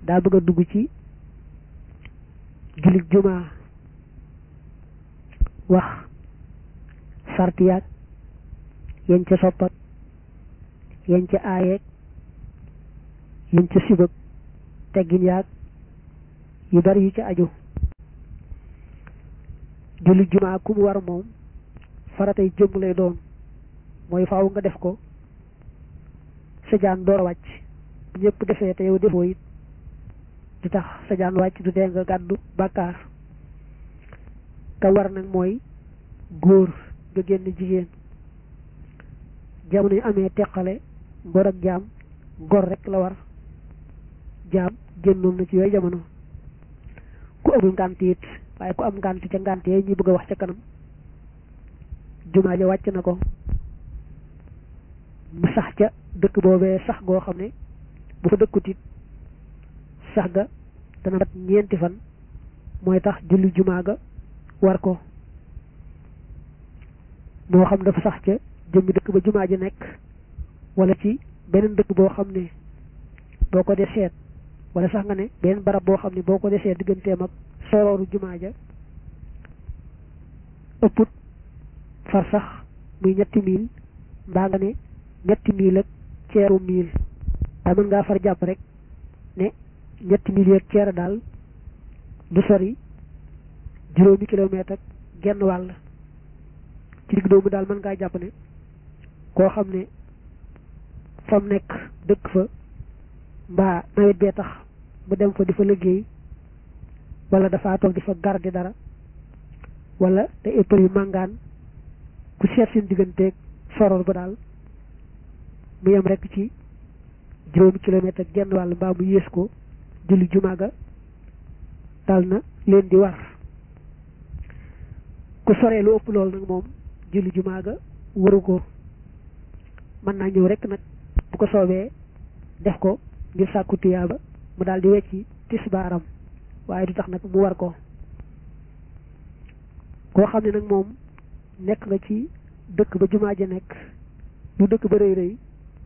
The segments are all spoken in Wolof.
daa bëgg a dugg ci jullit jumaa wax sart yaag yañ ca soppat yañ ca aayeeg yañ ca sibëg teggin yaag yu bari yu ca aju. jullit jumaa ku mu war moom faratay jëmm lay doon, mooy faaw nga def ko sa jaan door a wàcc. bu ñëpp defee te yow defoo it du tax sa jaan wàcc, du dee nga gàddu bàkkaar. ka war nag mooy góor nga génn jigéen. jamono yu amee teqale ngor ak jaam, ngor rek la war, jaam génnoon na ci yooyu jamono. ku amul ngànt it, waaye ku am ngànt ca ngànt yee ñuy bëgg a wax ca kanam, jumaa ja wàcc na ko. mu sax ca dëkk boobee sax goo xam ne bu fa dëkkut it sax ga dana mat 4 fan, mooy tax julli jumaa ga war ko. moo xam dafa sax ca jëmmi dëkk ba jumaa ji nekk, wala ci beneen dëkk boo xam ne boo ko dee seet, wala sax nga ne beneen barab boo xam ne boo ko dee seet digganteem ak sorooru jumaa ja ëpput far sax muy 3 mil, mbaa nga ne 3 mil ak ceeru mil. waaye mën ngaa far jàpp rek ne 3 mil ak ceer daal du sori 0 kilomètre ak genn wàll. ci digg doomu daal mën ngaa jàpp ne koo xam ne fam nekk dëkk fa, mbaa nawet bee tax mu dem fa di fa liggéey, wala dafa toog di fa garder dara, wala te éppal yu màngaan, ku seet seen digganteeg soroor ba daal mu yem rek ci 0 kilomètre ak genn wàll, mbaa mu yées ko, julli jumaa ga dal na leen di war. ku soree lu ëpp loolu nag moom julli jumaa ga waru ko. mën naa ñëw rek nag bu ko soobee def ko ngir sàkku tiyaaba, mu daal di wecci tisbaaram, waaye du tax nag mu war ko. koo xam ne nag moom nekk nga ci dëkk ba jumaa ja nekk, lu dëkk ba rëy rëy,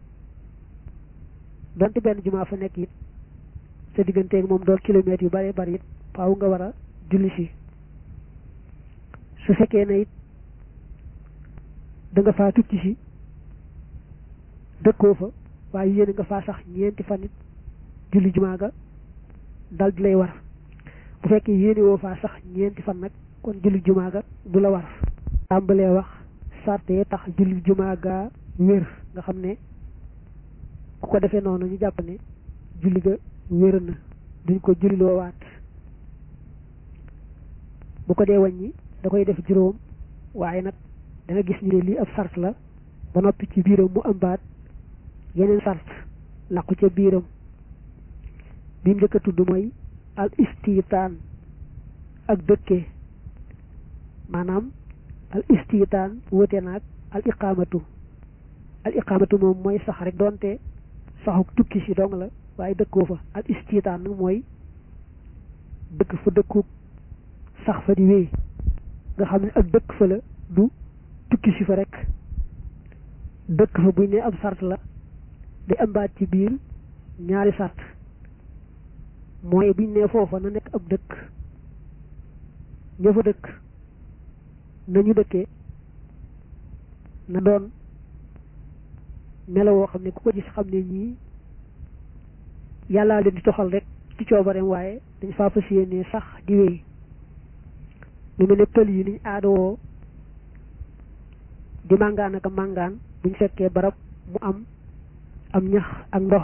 donte benn jumaa fa nekk it, sa digganteeg moom doon kilomètres yu bare bari it, faaw nga war a julli si. su fekkee ne it da nga faa tukki si dëkkoo fa, waaye yéen nga faa sax 4 fan it, julli jumaa ga dal di lay war. bu fekkee yéene woo faa sax 4 fan nag, kon julli jumaa ga du la war. tàmbalee wax sarte tax julli jumaa ga wér, nga xam ne ku ko defee noonu ñu jàpp ne julli ga wér na, duñ ko julliloo waat. bu ko dee wàññi da koy def 5, waaye nag da nga gis ñu ne lii ab sart la, ba noppi ci biiram mu ëmbaat yeneen sart làqu ca biiram. bi mu njëkk a tudd mooy al istitaan ak dëkkee. maanaam al istitaan wute naag al iqaamatu. al iqaamatu moom mooy sax rek, doonte saxuk tukki si dong la, waaye dëkkoo fa. al istitaan nag mooy dëkk fa dëkku sax fa di wéy, nga xam ne ak dëkk fa la, du tukki si fa rek. dëkk fa buñ ne ab sart la, day ambaat ci biir 2 sart. mooy buñ ne foofa na nekk ab dëkk, ña fa dëkk nañu dëkkee na doon melo woo xam ne ku ko gis xam ne ñii yàllaa leen di toxal rek ci coobareem, waaye dañ faa fas yéene sax di wéy. lu mel ne pël yi niñ aadoo di màngaan ak màngaan buñ fekkee barab mu am ñax ak ndox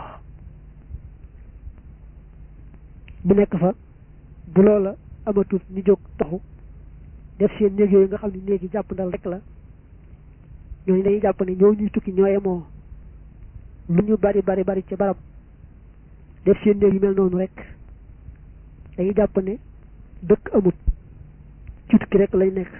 bu nekk fa, bu loola amatut ñu jóg taxu def seen néeg yooyu nga xam ne néeg yi jàpp ndal rek la. ñooñu dañuy jàpp ne ñoo ñuy tukki ñooye moo lu ñu bari bari bari ci barab def seen néeg yu mel noonu rek, dañuy jàpp ne dëkk amut, ci tukki rek lañ nekk.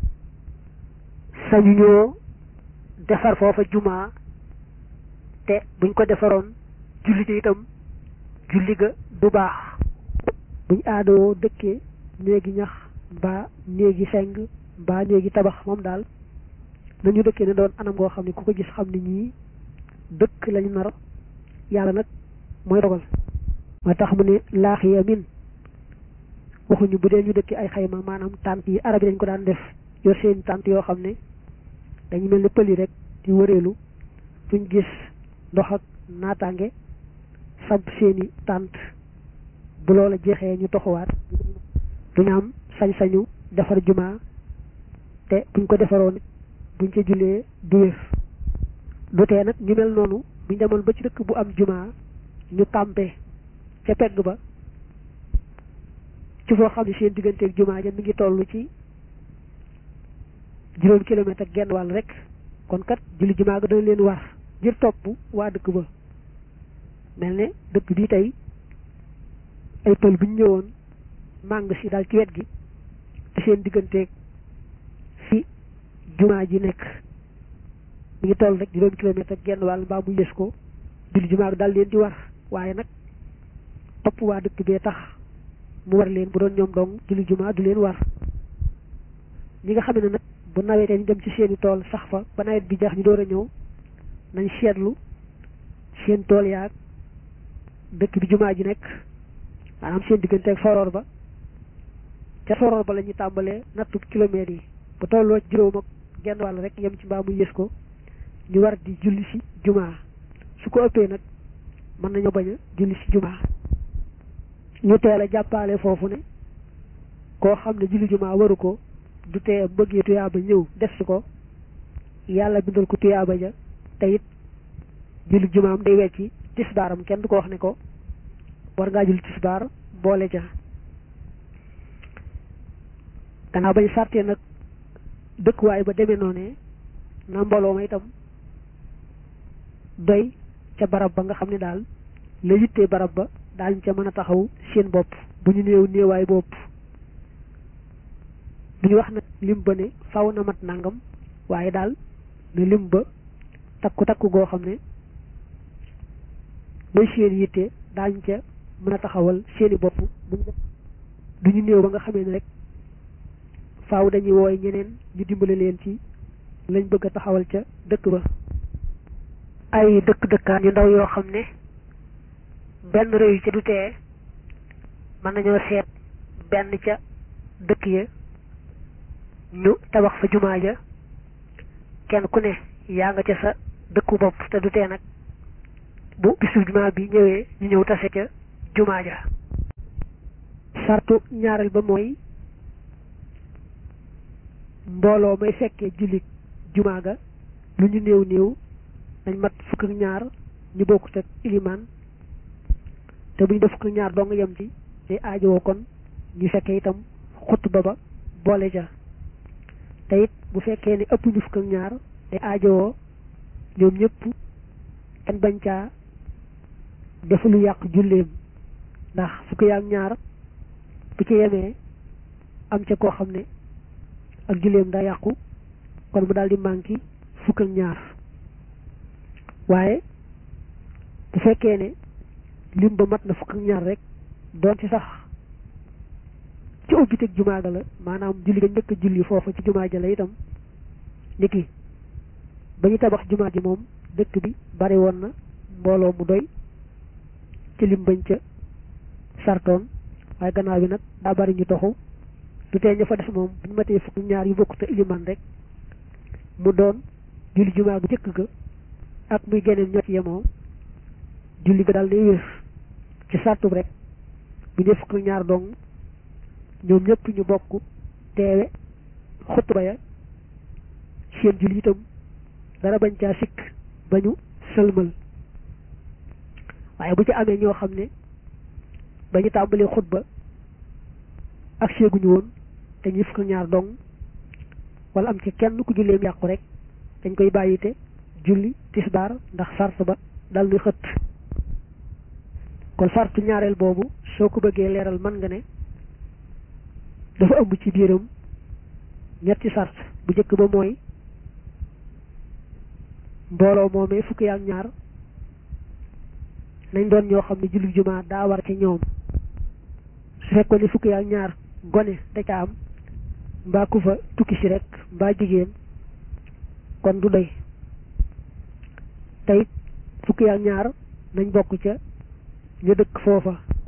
sañu ñoo defar foofa jumaa, te buñ ko defaroon julli ga itam julli ga du baax. buñ aadoo dëkkee néegi ñax, mbaa néegi seng, mbaa néegi tabax, moom daal nañu dëkkee ne doon anam goo xam ne ku ko gis xam ne ñii dëkk lañu nar. yàlla nag mooy dogal. moo tax mu ne laaxiya min waxuñu bu dee ñu dëkki ay xayma maanaam tànt yi arab yi dañ ko daan def yor seen tànt yoo xam ne dañu mel ne pëli rek di wëreelu fuñ gis ndox ak naataange samp seeni tànt bu loola jeexee ñu toxuwaat duñu am sañ-sañu defar jumaa te buñ ko defaroon buñ ca jullee du wér du tee nag ñu mel noonu buñ demoon ba ci dëkk bu am jumaa ñu campé ca pegg ba ci foo xam ne seen digganteeg jumaa ja mi ngi toll ci juróom kilomètre ak genn wàll rek kon kat julli jumaa ga dana leen war ngir topp waa dëkk ba mel ne dëkk bii tey ay pël bu ñu ñëwoon màng si daal ci wet gi te seen digganteeg fi jumaa ji nekk mi ngi toll rek juróom kilomètre ak genn wàll mbaa mu yës ko julli jumaa ga daal leen di war waaye nag topp waa dëkk bee tax mu war leen bu doon ñoom dong julli jumaa du leen war ñi nga xam ne nag bu nawetee ñu dem ci seeni tool sax fa ba nawet bi jeex ñu door a ñëw nañ seetlu seen tool yaag dëkk bi jumaa ji nekk maanaam seen diggante ak soroor ba ca soroor ba la ñuy tàmbalee nattu kilomètres yi bu tolloo juróom ak genn wàll rek yem ci mbaa mu yës ko ñu war di julli si jumaa su ko ëppee nag mën nañoo bañ a julli si jumaa ñu teel a jàppaale foofu ne koo xam ne julli jumaa waru ko du tee bëggee tuyaaba ñëw def si ko yàlla bindal ko tuyaaba ja te it julli jumaam day wecci tisbaaram kenn du ko wax ne ko war ngaa julli tisbaar boole ja gannaaw bañ sàrtee nag dëkkuwaay ba demee noonee na mbooloo ma itam doy ca barab ba nga xam ne daal la yittee barab ba daañu ca mën a taxaw seen bopp bu ñu néew néewaay bopp bu ñu wax nag lim ba ne faw na mat nangam waaye daal ne lim ba takku goo xam ne mooy seen yitte daañu ca mën a taxawal seeni bopp du ñu néew ba nga xamee ne rek faaw dañuy wooy ñeneen ñu dimbale leen ci lañ bëgg a taxawal ca dëkk ba ay dëkkaan yu ndaw yoo xam ne benn réew ca du tee mën nañoo seet benn ca dëkk ya ñu tabax fa jumaa ja kenn ku ne yaa nga ca sa dëkku bopp te du tee nag bu bisu jumaa bi ñëwee ñu ñëw tase ca jumaa ja sartu ñaareel ba mooy mbooloo may fekkee jullit jumaa ga lu ñu néew néew dañ mat fukk ak ñaar ñu bokkut ak ilimaan te bu ñu def fukk ak ñaar doo nga yem ci day aajowoo kon ñu fekkee itam xutba ba boole ja te it bu fekkee ne ëpp ñu fukk ak ñaar day aajowoo ñoom ñëpp kenn bañ caa def lu yàq julleem ndax fukk yaak ñaar bu ci yemee am ca koo xam ne ak julleem daa yàqu kon mu daal di manqué fukk ak ñaar waaye bu fekkee ne lim ba mat na fukk ak ñaar rek doon ci sax ci ubbiteg jumaa ga la maanaam julli ga njëkk a julli foofa ci jumaa ja la itam niki ba ñu tabax jumaa ji moom dëkk bi bari woon na mbooloo mu doy ci lim bañ ca sartoon waaye gannaaw bi nag daa bari ñu toxu du tee ñu fa des moom bu ñu matee fukk ñaar yu bokk te iliman rek mu doon julli jumaa gu jëkk ga ak muy geneen ñoo ci yemoo julli ga daal day wér ci sartub rek bu ñu fukk ñaar dong ñoom ñëpp ñu bokk teewe xutba ya seen julli itam dara bañ caa sikk ba ñu sëlmal waaye bu ci amee ñoo xam ne ba ñu tàmbalee xutba ak seeguñu woon te ñu fukk ñaar dong wala am ci kenn ku julleem yàqu rek dañ koy bàyyite julli tisbaar ndax sart ba dal di xët kon sartu ñaareel boobu soo ko bëggee leeral mën nga ne dafa ëmb ci biiram ñetti sart bu njëkk ba mooy mbooloo moomee fukki ak ñaar nañ doon ñoo xam ne julli jumaa daa war ci ñoom su fekkoon ne fukki ak ñaar gone da ca am mbaa ku fa tukki si rek mbaa jigéen kon du doy tey fukki ak ñaar nañ bokk ca ñu dëkk foofa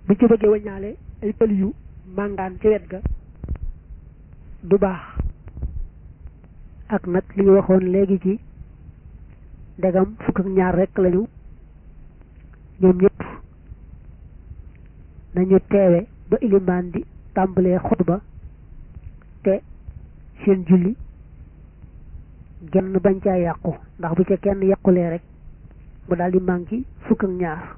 bu ci bëggee waññaale ay pël yu màngaan ci wet ga du baax. ak nag li ñu waxoon léegi ci ndegam fukk ak ñaar rekk lañu ñoom ñëpp nañu teewe ba ilimaan di tàmbalee xutba te seen julli genn bañ caa yàqu, ndax bu ca kenn yàqulee rek mu daal di manqué fukk ak ñaar.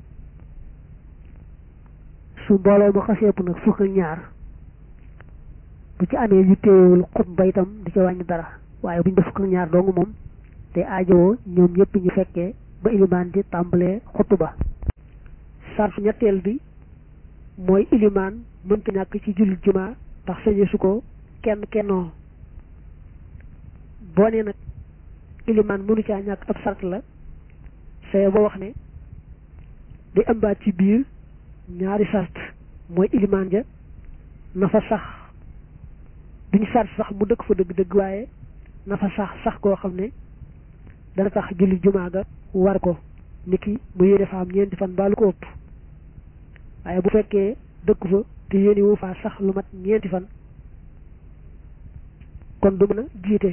su mbooloo ma xaseepu nag fukk ak ñaar bu ci amee ñu téyewul xutba itam di ca wàññi dara, waaye buñ def fukk ak ñaar dong moom te aajowoo ñoom ñëpp ñu fekkee ba ilimaan di tàmbalee xutba. sartu ñetteel bi mooy ilimaan mënta ñàkk ci julli jumaa ndax sañe su ko kenn kennoo. boo ne nag ilimaan mënu caa ñàkk ab sart la saye ba wax ne di ëmbaat ci biir ñaari sart, mooy ilimaan ja na fa sax, duñu sart sax mu dëkk fa dëgg-dëgg, waaye na fa sax koo xam ne dana tax julli jumaa ga war ko, niki mu yéene fa am ñeenti fan baalu ko ëpp. waaye bu fekkee dëkk fa te yéene wu faa sax lu mat ñeenti fan kon du mën a jiite.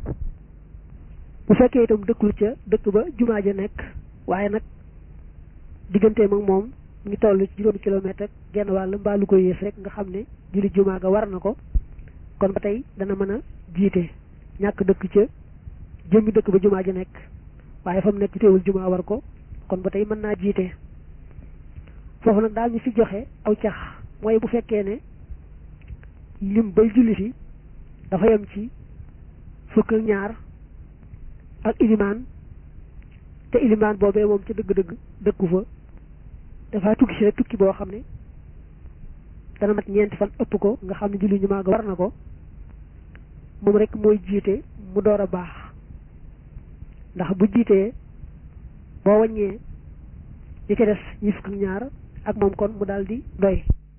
bu fekkee itam dëkkul ca dëkk ba jumaa ja nekk, waaye nag digganteem ak moom mu ngi toll ci juróomi kilomètre ak genn wàll mbaa lu ko yées rek nga xam ne julli jumaa ga war na ko, kon ba tey dana mën a jiite. ñàkk dëkk ca jëmmi dëkk ba jumaa ja nekk, waaye fa mu nekk teewul jumaa war ko, kon ba tey mën naa jiite. foofu nag daal ñu fi joxe aw cax, mooy bu fekkee ne lim bay julli si dafa yem ci fukk ak ñaar ak ilimaan, te ilimaan boobee moom ca dëgg-dëgg dëkku fa, dafa tukki si rek tukki boo xam ne dana mat ñeenti fan ëpp ko, nga xam ne julli jumaa ga war na ko, moom rek mooy jiite mu door a baax. ndax bu jiitee boo wàññee li ca des ñi fukk ak ñaar ak moom kon mu daal di doy.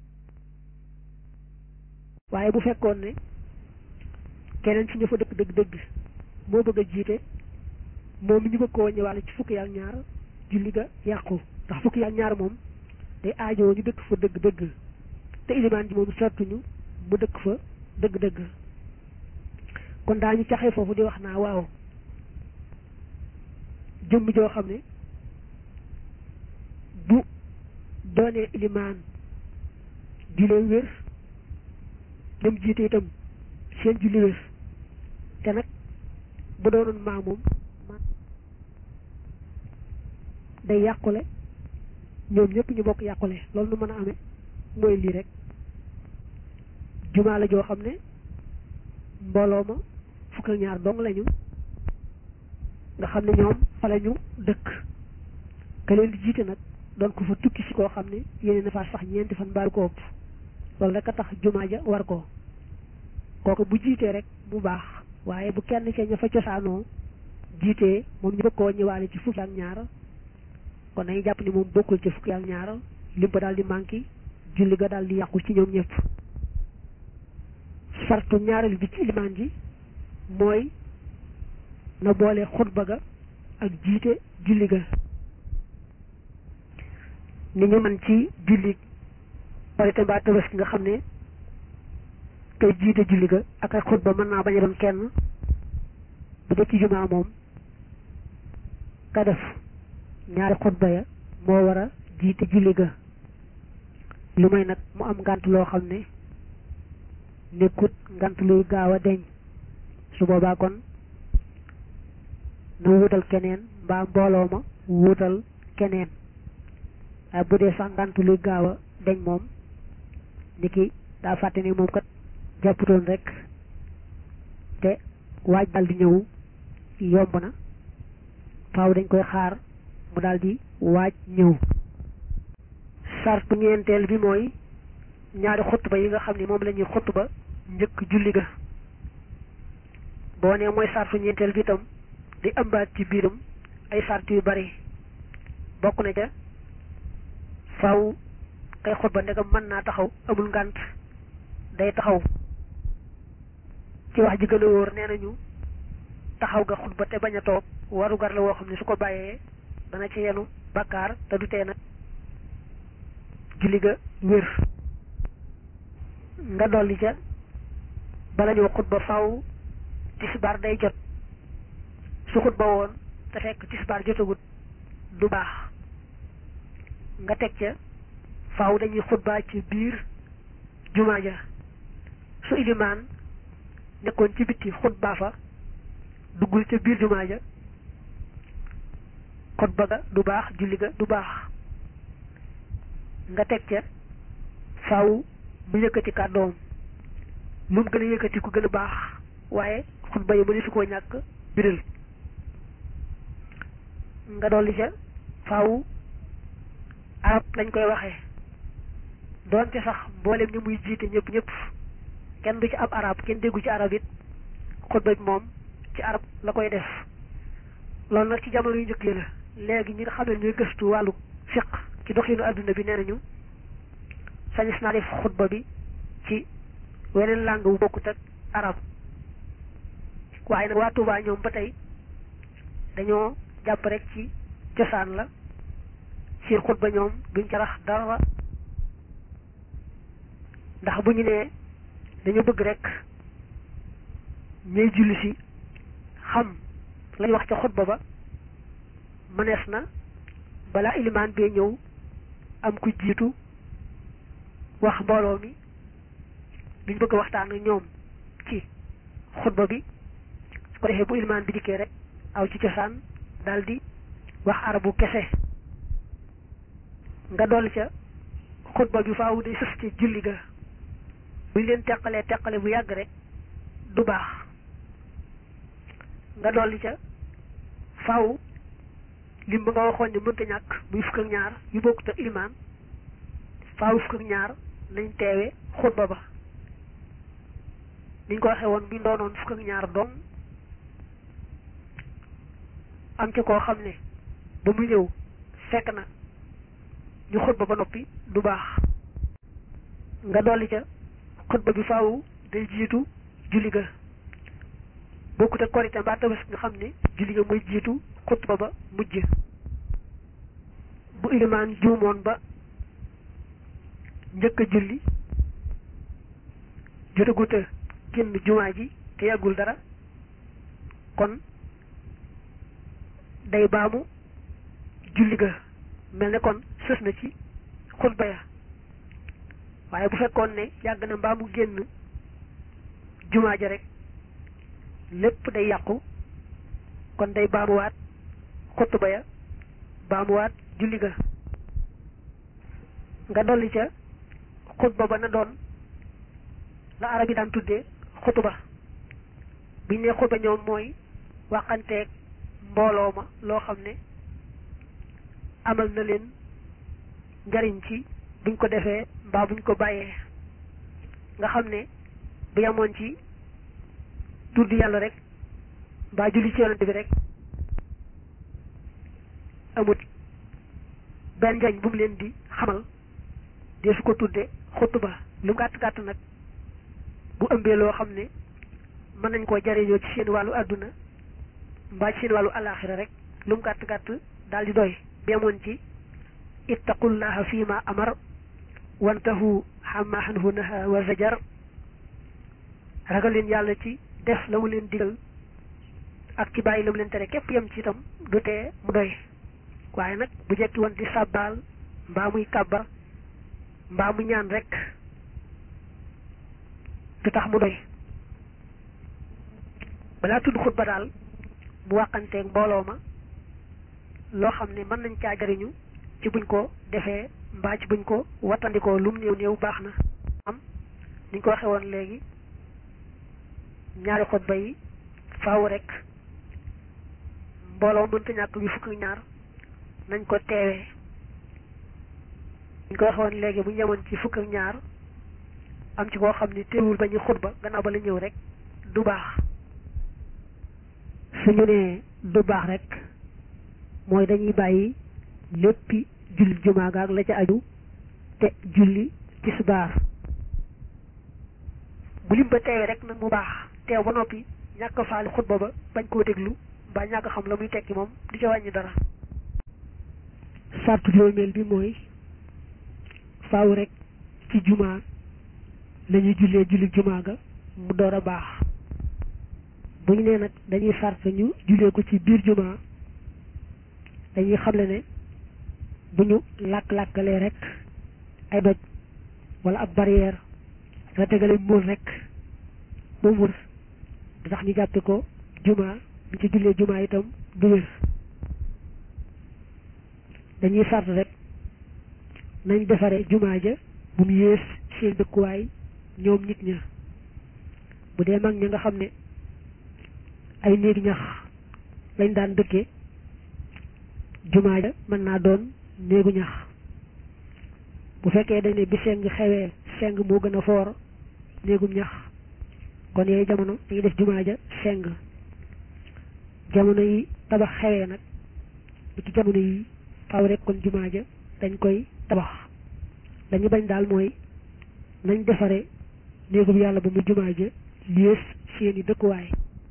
waaye bu fekkoon ne keneen ci ñu fa dëkk dëgg-dëgg moo bëgg a jiite, moom mi ñu bëgg ko wàññewaale ci fukki ak ñaar, julli ga yàqu, ndax fukki ak ñaar moom day aajoo ñu dëkk fa dëgg-dëgg, te ilimaan ji moom sartuñu mu dëkk fa dëgg-dëgg. kon daañu caxee foofu di wax naa waaw, jëmm joo xam ne bu doonee ilimaan jullee wér, dem jiite itam seen julli wér, te nag bu doonoon maamoom day yàqule, ñoom ñëpp ñu bokk yàqule. loolu nu mën a amee mooy lii rek, jumaa la joo xam ne mbooloo ma fukk ak ñaar dong lañu, nga xam ne ñoom fa la ñu dëkk, ka leen di jiite nag doon ko fa tukki si koo xam ne yéene na faa sax ñeenti fan baalu ko ëpp, loolu rek a tax jumaa ja war ko. kooku bu jiitee rek bu baax, waaye bu kenn ca ña fa cosaanoo jiitee moom ñu bëgg koo ñëwaale ci fukki ak ñaar, kon dañuy jàpp ni moom bokkul ci fukki ak ñaar, lim ba daal di manqué, julli ga daal di yàqu ci ñoom ñëpp. sartu ñaareel bi ci ilimaan ji mooy na boole xutba ga ak jiite julli ga. ni ñu man ci julli Korite mbaa Tabaski nga xam ne kay jiite julli ga ak ay xutba mën naa bañ a doon kenn, bu dee ci jumaa moom ka def ñaari xutba ya moo war a jiite julli ga, lu may nag mu am ngànt loo xam ne nekkut ngànt luy gaaw a deñ, su boobaa kon na wuutal keneen mbaa mbooloo ma wuutal keneen. waaye bu dee sax ngànt luy gaaw a deñ moom, ni ki daa fàtte ni moom kat jàpputoon rek te waaj daal di ñëw yomb na, faaw dañ koy xaar mu daal di waaj ñëw. sartu ñeenteel bi mooy ñaari xutba yi nga xam ne moom la ñuy xutba njëkk julli ga. boo nee mooy sartu ñeenteel bi itam di ëmbaat ci biiram ay sart yu bari, bokk na ca faaw kay xutba ndegam mën naa taxaw amul ngànt day taxaw. ci wax ji gën a wóor nee nañu taxaw ga xutba te bañ a toog warugar la woo xam ne su ko bàyyee dana ci yenu bàkkaar, te du tee nag julli ga wér. nga dolli ca bala ñoo xutba faw tisbaar day jot su xutba woon te fekk tisbaar jotagut du baax. nga teg ca faw dañuy xutba ci biir jumaa ja su ilimaan nekkoon ci bitti xutba fa duggul ca biir jumaa ja xutba ga du baax, julli ga du baax. nga teg ca faw mu yëkkati kàddoom lu mu gën a yëkkati ku gën a baax, waaye xutba yi mënu su koo ñàkk biral. nga dolli ca faw arab lañ koy waxee doonte sax mboolem ñi muy jiite ñëpp kenn du ci ab arab, kenn déggu ci arab it xutba bi moom ci arab la koy def. loolu nag ci jamono yu njëkk yi la. léegi ñi nga xam ne ñooy gëstu wàllu fiq ci doxinu adduna bi nee nañu sañis naa def xutba bi ci weneen langue bu bokkut ak arab. waaye nag waa Tuubaa ñoom ba tey dañoo jàpp rek ci cosaan la, seen xutba ñoom duñ ca rax dara, ndax bu ñu nee dañu bëgg rek ñuy julli si xam lañ wax ca xutba ba, mënees na balaa ilimaan bee ñëw am ku jiitu wax mbooloo mi liñ bëgg a waxtaan ak ñoom ci xutba bi. su ko defee bu ilimaan bi dikkee rek aw ci cosaan daldi wax arabu kese. nga dolli ca xutba bi faaw day sës ci julli ga. buñ leen teqale bu yàgg rek du baax. nga dolli ca faaw lim ba nga waxoon ne mënta ñàkk muy fukk ak ñaar yu bokkut ak ilimaan, faaw fukk ak ñaar nañ teewe xutba ba. niñ ko waxee woon bi doonoon fukk ak ñaar doom am ci koo xam ne ba mu ñëw fekk na ñu xutba ba noppi du baax. nga dolli ca xutba bi faaw day jiitu julli ga. bokkut ak korite mbaa tabaski nga xam ne julli ga mooy jiitu xutba ba mujj. bu ilimaan juumoon ba njëkk a julli jotagut a génn jumaa ji te yàggul dara, kon day baamu julli ga, mel ne kon sës na ci xutba ya. waaye bu fekkoon ne yàgg na mbaa mu génn jumaa ja rek lépp day yàqu, kon day baamuwaat xutba ya, baamuwaat julli ga. nga dolli ca xutba ba na doon la arab yi daan tuddee xutba. biñ ne xutba ñoom mooy waxanteeg mbooloo ma loo xam ne amal na leen njariñ ci buñ ko defee mbaa buñ ko bàyyee. nga xam ne bu yamoon ci tudd yàlla rek mbaa julli ci yonent bi rek amut benn njariñ bu mu leen di xamal, dee su ko tudde xutba. lu mu gàtt gàtt nag bu ëmbee loo xam ne mën nañ koo jariñoo ci seen wàllu àdduna mbaa ci seen wàllu alaaxira rek lu mu gàtt gàtt daal di doy. demoon ci ittaqullaha fii ma amar wantahu xamma anhu naha wa zajar. ragal leen yàlla ci def la mu leen digal ak ci bàyyi la mu leen tere, képp yem ci itam du tee mu doy. waaye nag bu jekki woon di sàbbaal mbaa muy kàbbar mbaa mu ñaan rek du tax mu doy. balaa tudd xutba daal mu wàqanteeg mbooloo ma loo xam ne mën nañ caa jariñu ci buñ ko defee mbaa ci buñ ko wattandikoo lum néew baax na. am niñ ko waxee woon léegi ñaari xutba yi faaw rek mbooloo mënta ñàkk bi fukk ak ñaar nañ ko teewee. niñ ko waxee woon léegi bu ñu yemoon ci fukk ak ñaar am ci koo xam ne teewul ba ñu xutba gannaaw ba la ñëw rek du baax. suñu nee du baax rek mooy dañuy bàyyi léppi julli jumaa ga ak la ca aju te julli tisbaar. bu lim ba teewee rek nag mu baax, teew ba noppi ñàkk faali xutba ba bañ koo déglu mbaa ñàkk xam la muy tekki moom di ca wàññi dara. sartu juróomeel bi mooy faaw rek ci jumaa lañuy jullee julli jumaa ga mu door a baax. bu ñu nee nag dañuy sart ñu jullee ko ci biir jumaa dañuy xamle ne bu ñu làkk-làkkalee rek ay doj wala ab barrière nga tegale muur rek moom wër du tax ñu jàppe ko jumaa bu ci jullee jumaa itam du wér. dañuy sart rek nañ defare jumaa ja bu mu yées seen dëkkuwaay ñoom nit ña. bu dee mag ña nga xam ne ay néegi ñax lañ daan dëkke jumaa ja mën naa doon néegu ñax. bu fekkee dañ ne bi seng xewee seng moo gën a foor néegum ñax kon yooyu jamono dañuy def jumaa ja seng. jamono yi tabax xewee nag bu ci jamono yi faaw rek kon jumaa ja dañ koy tabax. dañu bañ daal mooy nañ defare néegum yàlla ba mu jumaa ja liées seeni dëkkuwaay.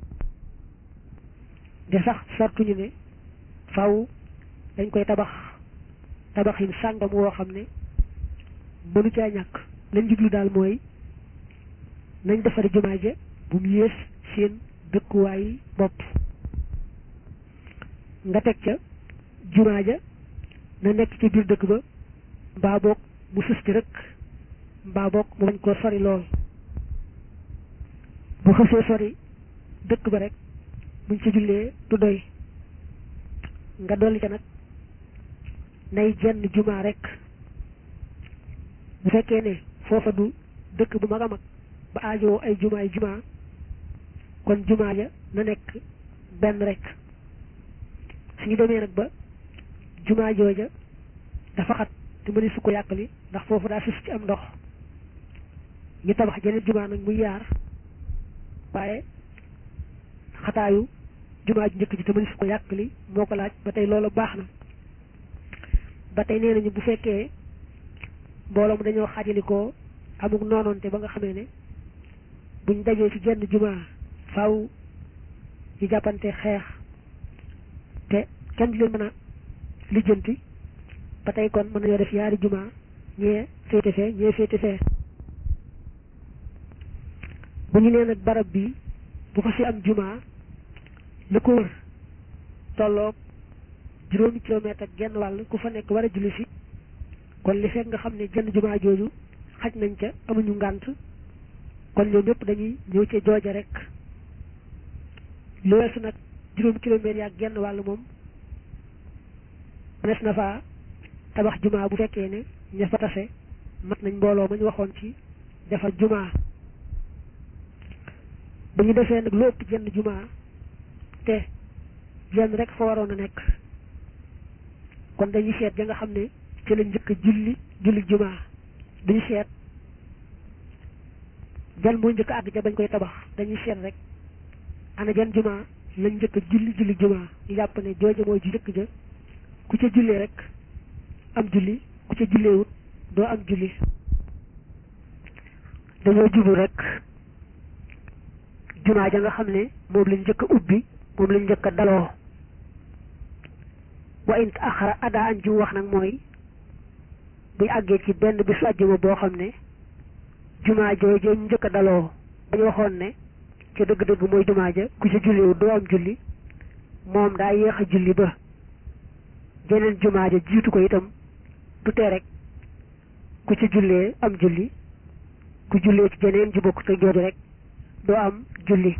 de sax sartuñu ne faaw dañ koy tabax yi sàngam woo xam ne mënu caa ñàkk. lañ jublu daal mooy nañ defare jumaa ja bu mu yées seen dëkkuwaay bopp. nga teg ca jumaa ja na nekk ci biir dëkk ba mbaa boog mu sës ci rek mbaa boog mu bañ koo sori lool. bu xësee sori dëkk ba rek buñ ci jullee du doy. nga dolli ca nag nay jenn jumaa rek. bu fekkee ne foofa du dëkk bu mag a mag ba aajowoo ay jumaa kon jumaa ja na nekk benn rek. suñu demee nag ba jumaa jooja dafa xat te mëni su ko yàqali ndax foofu daa sus ci am ndox ñu tabax jeneen jumaa nag muy yaar waaye xataayu jumaa ju njëkk ji te mëni su ko yàqali moo ko laaj ba tey loolu baax na. ba tey nee nañu bu fekkee mbooloo mu dañoo xaajalikoo amuk noonoonte ba nga xamee ne buñ dajee ci jenn jumaa faaw ñu jàppante xeex te kenn du leen mën a lijjanti ba tey kon mën nañoo def yaari jumaa ñee féete fee ñee féete fee. bu ñu nee nag barab bi bu ko ci am jumaa la ko wër tolloog 5 kilomètre ak genn wàll ku fa nekk war a julli si kon li fekk nga xam ne jenn jumaa jooju xaj nañ ca amuñu ngànt kon ñoom ñëpp dañuy ñëw ca jooja rek. lu weesu nag 5 kilomètres ak genn wàll moom mënees na faa tabax jumaa bu fekkee ne ña fa tase mat nañ mbooloo ma ñu waxoon ci defar jumaa. bu ñu defee nag lu ëpp jenn jumaa te jenn rek fa waroon a nekk kon dañuy seet ja nga xam ne ci la njëkk a julli jumaa duñu seet jan moo njëkk a àgg ca bañ koy tabax dañuy seet rek ana jan jumaa lañ njëkk a julli jumaa ñu jàpp ne jooja mooy ju njëkk ja ku ca jullee rek am julli ku ca julleewut doo am julli. dañoo jublu rek jumaa ja nga xam ne moom lañ njëkk a ubbi moom lañ njëkk a daloo. wa in axara adaa an ji wax nag mooy buy àggee ci benn bisu àjjuma boo xam ne jumaa jooju njëkk a daloo dañu waxoon ne ca dëgg-dëgg mooy jumaa ja ku ca julliwut doo am julli moom daa yéex a julli ba jeneen jumaa ja jiitu ko itam du tee rek ku ca jullee am julli ku jullee ci jeneen ju bokk te jooju rek doo am julli.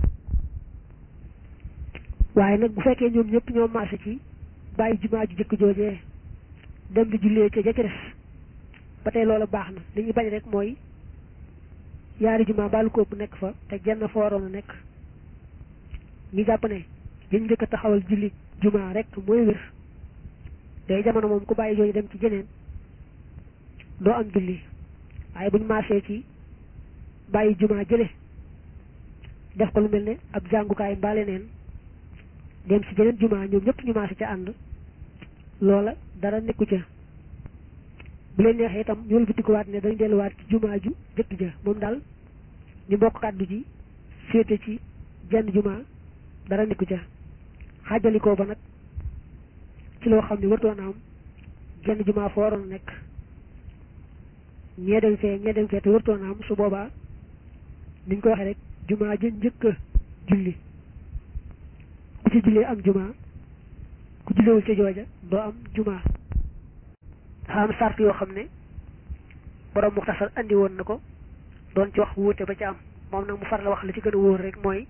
waaye nag bu fekkee ñoom ñëpp ñoo maase ci bàyyi jumaa ju jëkk joojee dem di jullee ca ja ca des ba tey loola baax na. li ñu bañ rek mooy yaari jumaa baalu ko bu nekk fa te jenn fa waroon a nekk ñu jàpp ne dañ njëkk a taxawal julli jumaa rek mooy wér day jamono moom ku bàyyi jooju dem ci jeneen doo am julli. waaye buñ maasee ci bàyyi jumaa jële def ko lu mel ne ab jàngukaay mbaa leneen dem ci jeneen jumaa ñoom ñëpp ñu maase ca ànd loola dara nekku ca. bu leen neexee itam ñu wëlbatikuwaat ne dañ delluwaat ci jumaa ju jëkk ja moom daal ñu bokk kàddu ji féete ci jenn jumaa dara nekku ca. xaajalikoo ba nag ci loo xam ne wartoon am jenn jumaa fa waroon a nekk ñee dem fee te wërtoon am su boobaa niñ ko waxee rek jumaa ja njëkk a julli ku ci jullee am jumaa ku jullewul ca jooja doo am jumaa. dafa am sart yoo xam ne borom Muxtasar andi woon na ko doon ci wax wuute ba ca am moom nag mu far la wax la ci gën a wóor rek mooy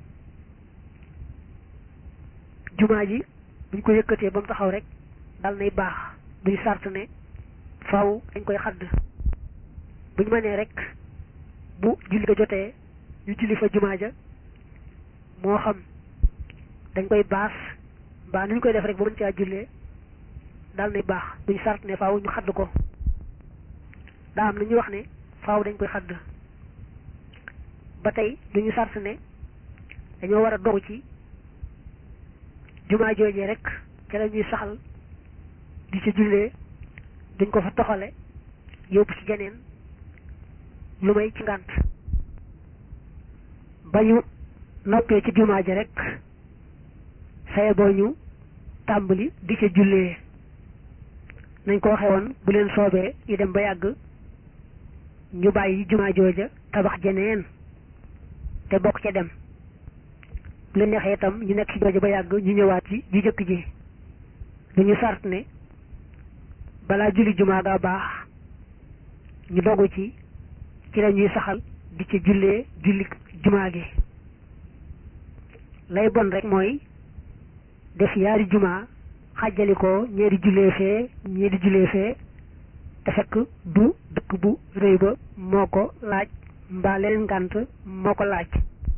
jumaa ji buñ ko yëkkatee ba mu taxaw rek dal nay baax duñ sart ne faaw dañ koy xadd buñ mënee rek bu julli ga jotee ñu julli fa jumaa ja moo xam dañ koy baas mbaa nuñ koy def rek ba mën caa jullee dal nay baax duñ sart ne faaw ñu xadd ko. daa am na ñu wax ne faaw dañ koy xadd ba tey duñu sart ne dañoo war a dogu ci jumaa joojee rek ca la ñuy saxal di ci jullee duñ ko fa toxale yóbbu ci jeneen lu may ci ngànt ba ñu noppee ci jumaa ji rek saye boo ñu tàmbali di ca jullee nañ ko waxee woon bu leen soobee ñu dem ba yàgg ñu bàyyi jumaa jooja tabax jeneen te bokk ca dem bu leen neexee itam ñu nekk ci jooja ba yàgg ñu ñëwaat ci ju jëkk ji duñu sart ne balaa julli jumaa gaa baax ñu dogu ci la ñuy saxal di ci jullee julli jumaa gi lay bon rek mooy def yaari jumaa xàjjali ko ñee di jullee fee ñee di jullee fee te fekk du dëkk bu rëy ba moo ko laaj mbaa leneen ngànt moo ko laaj.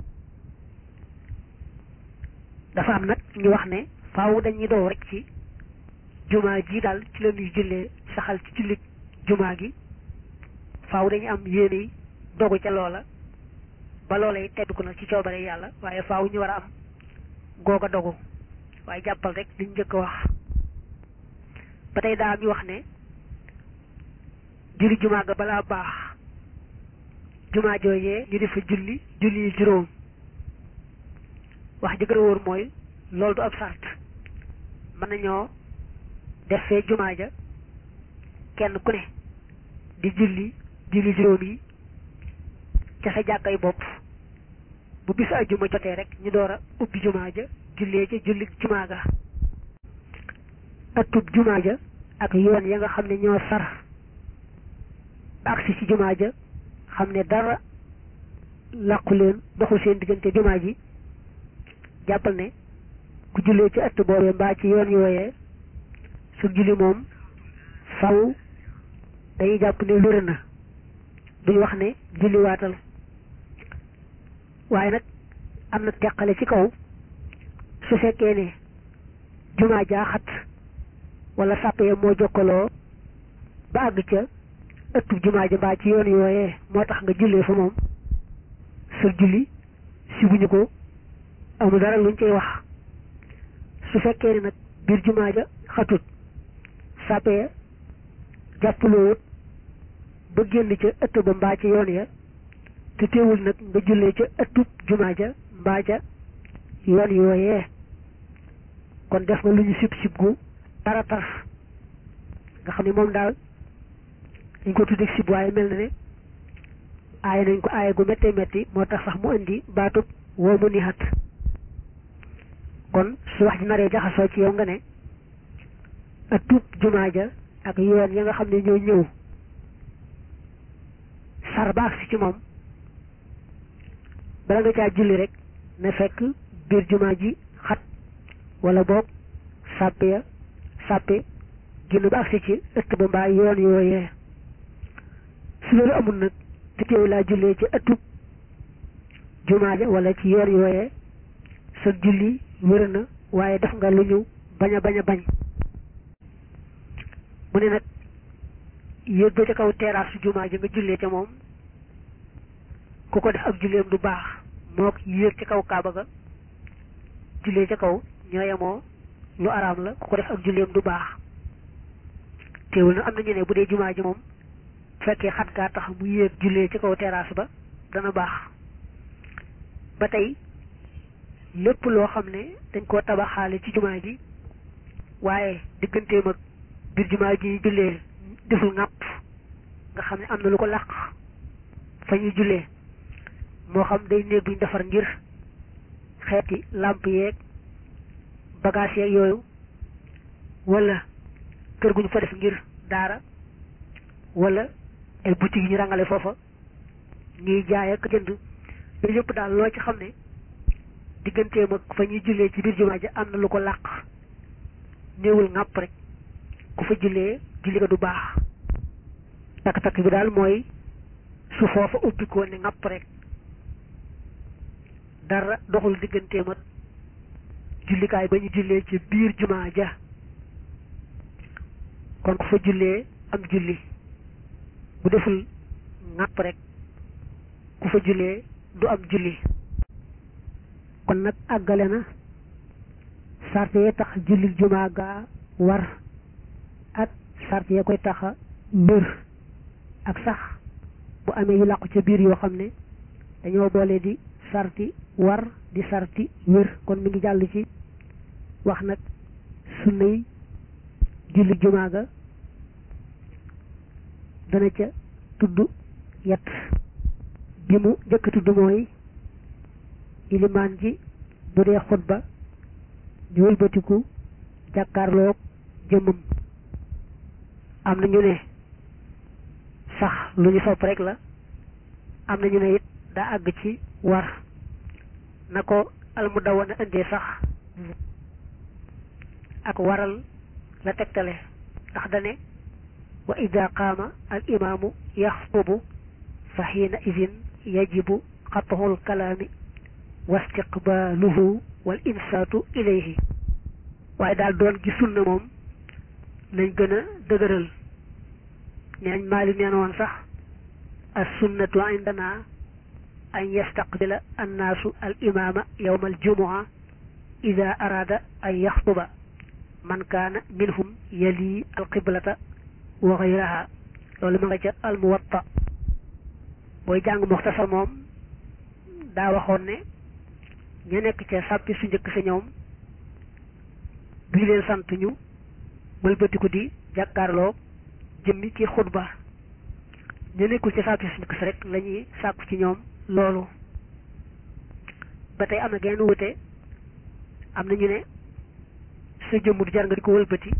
dafa am nag ñu wax ne faaw dañuy doo rek ci jumaa ji daal ci la ñuy jullee saxal ci jullit jumaa gi faaw dañu am yéene dogu ca loola ba loola yi tedd ko nag ci coobare yàlla waaye faaw ñu war a am googa dogu waaye jàppal rek liñ njëkk a wax. ba tey daa am ñu wax ne julli jumaa ga balaa baax jumaa joojee ñu def fa julli yi juróom wax ji gën a wóor mooy loolu du ab sart mën nañoo def fee jumaa ja kenn ku ne di julli juróom yi ca sa jàkkay bopp bu bis ajjuma jotee rek ñu door a ubbi jumaa ja jullee ca julli jumaa ga atub jumaa ja ak yoon ya nga xam ne ñoo sar ba agsi ci jumaa ja xam ne dara làqu leen doxul seen diggante jumaa ji jàppal ne ku jullee ci ëtt boobee mbaa ci yoon yooyee su julli moom faw dañuy jàpp ne lure na duñ wax ne julli waatal waaye nag am na teqale ci kaw su fekkee ne jumaa jaa xat wala sàpp ya moo jokkaloo ba àgg ca ëttub jumaa ja mbaa ci yoon yooyee moo tax nga jullee fa moom sa julli si buñu ko amul dara luñ cay wax su fekkee ne nag biir jumaa ja xatut sàpp ya jàppaloowut ba génn ca ëtt ba mbaa ci yoon ya te teewul nag nga jullee ca ëttub jumaa ja mbaa ca yoon yooyee kon def nga lu ñu sib gu taratar nga xam ne moom daal dañ ko tuddee sib waaye mel na ne aay nañ ko aaye gu méttee métti moo tax sax mu indi baatub woo mu nihat kon su wax ji naree jaxasoo ci yow nga ne ëttub jumaa ja ak yoon ya nga xam ne ñoo ñëw sar baax si ci moom bala nga caa julli rek na fekk biir jumaa ji xat wala boog sàppe génn ba agsi ci ëtt ba mbaa yoon yooyee su loolu amul nag te teew laa jullee ci ëttub jumaa ja wala ci yoon yooyee sa julli wér na waaye def nga lu ñu bañ a bañ mu ne nag yéeg ba ca kaw terrasse su jumaa ja nga jullee ca moom ku ko def ak julleem du baax moo yéeg ca kaw kaaba ga jullee ca kaw ñoo yemoo lu araam la ku ko def ak julleem du baax teewul na am na ñu ne bu dee jumaa ji moom fekkee xat gaa tax mu yéeg jullee ci kaw terrasse ba dana baax ba tey lépp loo xam ne dañ koo tabaxaale ci jumaa ji waaye digganteem ak biir jumaa ji jullee deful ŋàpp nga xam ne am na lu ko làq fa ñuy jullee moo xam day néeg buñ defar ngir xeeti làmp yeeg bagage yeeg yooyu wala kër gu ñu fa def ngir daara wala ay boutique yi ñu rangale foofa ñuy jaay ak jënd yooyu yëpp daal loo ci xam ne digganteem ak fa ñuy jullee ci biir jumaa ja am na lu ko làq néewul ŋàpp rek ku fa jullee julli ga du baax takk-takk bi daal mooy su foofa ubbikoo ne ŋàpp rek dara doxul digganteem ak jullikaay ba ñu jullee ci biir jumaa ja kon ku fa jullee am julli bu deful ŋàpp rek ku fa jullee du am julli kon nag àggale na sart yee tax julli jumaa gaa war ak sart yee koy taxa mbër ak sax bu amee yu làqu ca biir yoo xam ne dañoo boole di sarti war di sarti wér kon mi ngi jàll ci wax nag sunnay julli jumaa ga dana ca tudd yett bi mu jëkk tudd mooy ilimaan ji bu dee xutba di wëlbatiku jàkkaarloog jëmmam am na ñu ne sax lu ñu sopp rek la am na ñu ne it daa àgg ci war na ko almudawana indee sax ak waral la tegtale ndax dane wa ida qaama al imaamu yaxtubu fa xiina idin yajibu xataxul kalaami wa istiqbaaluhu wal insaatu ilayhi waaye daal doon gi sunna moom nañ gën a dëgëral neeñ maali neen woon sax as sunnatu indana an yastaqbila annaasu al imaama yawma al jumua ida araada an yaxtuba man kaana minhum yali al qiblata wa gayraha loolu ma nga ca al muwatta booy jàng muxtasar moom daa waxoon ne ña nekk ca sàppi su njëkk sa ñoom duñu leen sant ñu wëlbatiku di jàkkaarloo jëmmi ci xutba ña nekkul ca sàppi su njëkk sa rek la ñuy sàkku ci ñoom loolu ba tey am na genn wute am na ñu ne sa jëmm du jar nga di ko wëlbati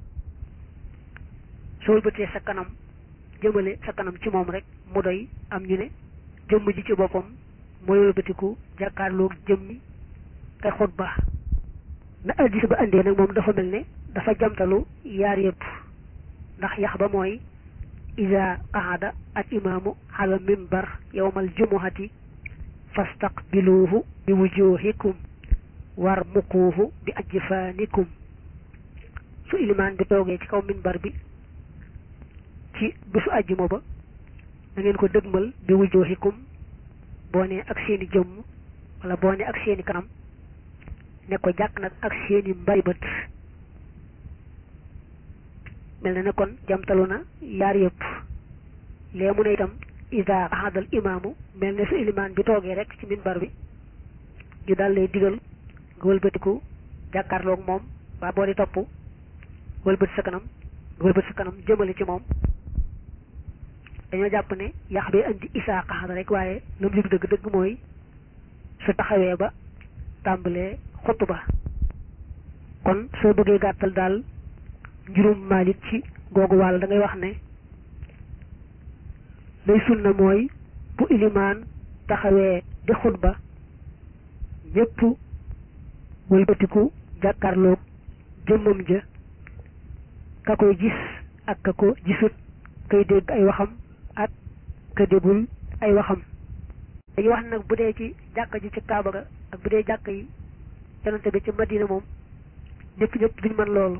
soo wëlbatee sa kanam jëmale sa kanam ci moom rek mu doy am ñu ne jëmm ji ci boppam mooy wëlbatiku jàkkaarloog jëmmi kay xutba na addis ba andee nag moom dafa mel ne dafa jamtalu yaar yëpp ndax yax ba mooy ida qaada al imaamu ala minbar yawmal jumuhati fastaqbiluuhu bi wujuhikum warmuquuhu bi ajfaanikum su ilimaan bi toogee ci kaw minbar bi ci bisu àjjuma ba da ngeen ko dëgmal bi wujuhikum boo nee ak seeni jëmm wala boo nee ak seeni kanam ne ko jàkk nag ak seeni mbari bët mel na ne kon jamtalu na yaar yëpp lee mu ne itam ida ahadal imaamu mel ne su ilimaan bi toogee rek ci minbar bi ñu daal lay digal nga wëlbatiku jàkkaarloog moom waa boo di topp wëlbati sa kanam jëmale ci moom dañoo jàpp ne yax bee indi isaa qaxada rek waaye lu mu dëgg dëgg mooy su taxawee ba tàmbalee xutba kon soo bëggee gàttal daal njurum Maalik ci googu wàll da ngay wax ne lay sunna mooy bu ilimaan taxawee di xutba ñépp wëlbatiku jàkkaarloog jëmmam ja ka koy gis ak ka ko gisut kay dégg ay waxam ak ka déggul ay waxam dañuy wax nag bu dee ci jàkka ji ci Kaaba ga ak bu dee jàkka yi yonante bi ci Madina moom ñëpp duñ mën loolu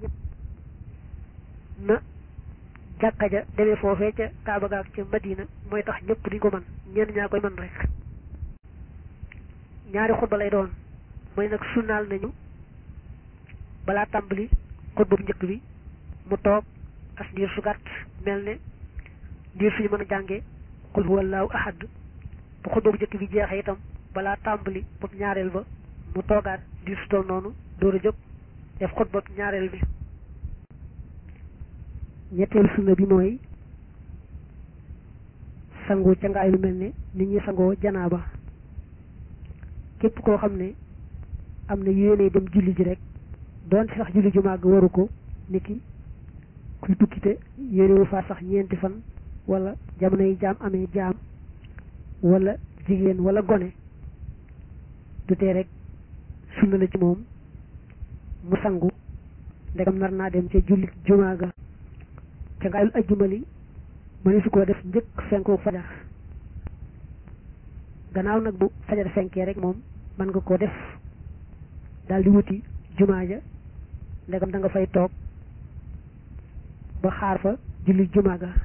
na jàkka ja demee foofee ca Kaaba ga ak ca Madina mooy tax ñëpp duñ ko mën ñenn ñaa koy mën rek ñaari xutba lay doon mooy nag sunnaal nañu balaa tàmbali xutba bu njëkk bi mu toog as ndiir su gàtt mel ne ndiir suñu mën a jànge qul huwallahu ahad bu xutba bu njëkk bi jeexee itam balaa tàmbali bopp ñaareel ba mu toogaat ndiir su toll noonu door a jóg def xutba bu ñaareel bi ñetteelu sunna bi mooy sangu cangaay lu mel ne nit ñi sangoo janaaba képp koo xam ne am na yéene dem julli ji rek doon ci sax julli ju màgg waru ko niki kuy tukkite yéene wu faa sax ñeenti fan wala jamono yi jaam amee jaam wala jigéen wala gone du tee rek sunna la ci moom mu sangu ndegam nar naa dem ca julli jumaa ga cangaayul ajjuma li mëni su ko def njëkk fenku fajar gannaaw nag bu fajar fenkee rek moom mën nga ko def daal di wuti jumaa ja ndegam da nga fay toog ba xaar fa julli jumaa ga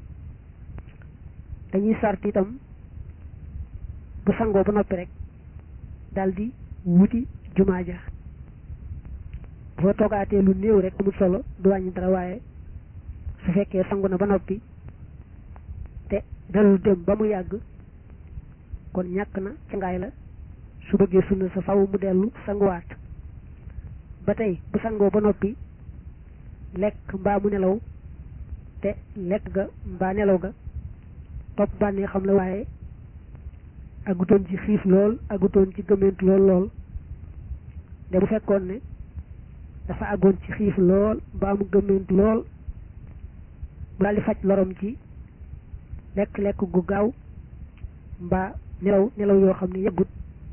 dañuy sart itam bu sangoo ba noppi rek daal di wuti jumaa ja boo toogaatee lu néew rek amul solo du wàññi dara waaye su fekkee sangu na ba noppi te dalul dem ba mu yàgg kon ñàkk na cangaay la su bëggee sunna sa faw mu dellu sanguwaat ba tey bu sangoo ba noppi lekk mbaa mu nelaw te lekk ga mbaa nelaw ga topp bànnee xam la waaye agutoon ci xiif lool agutoon ci gëmmentu lool de bu fekkoon ne dafa àggoon ci xiif lool mbaa mu gëmmentu lool mu daal di faj lorom ci lekk gu gaaw mbaa nelaw yoo xam ne yeggut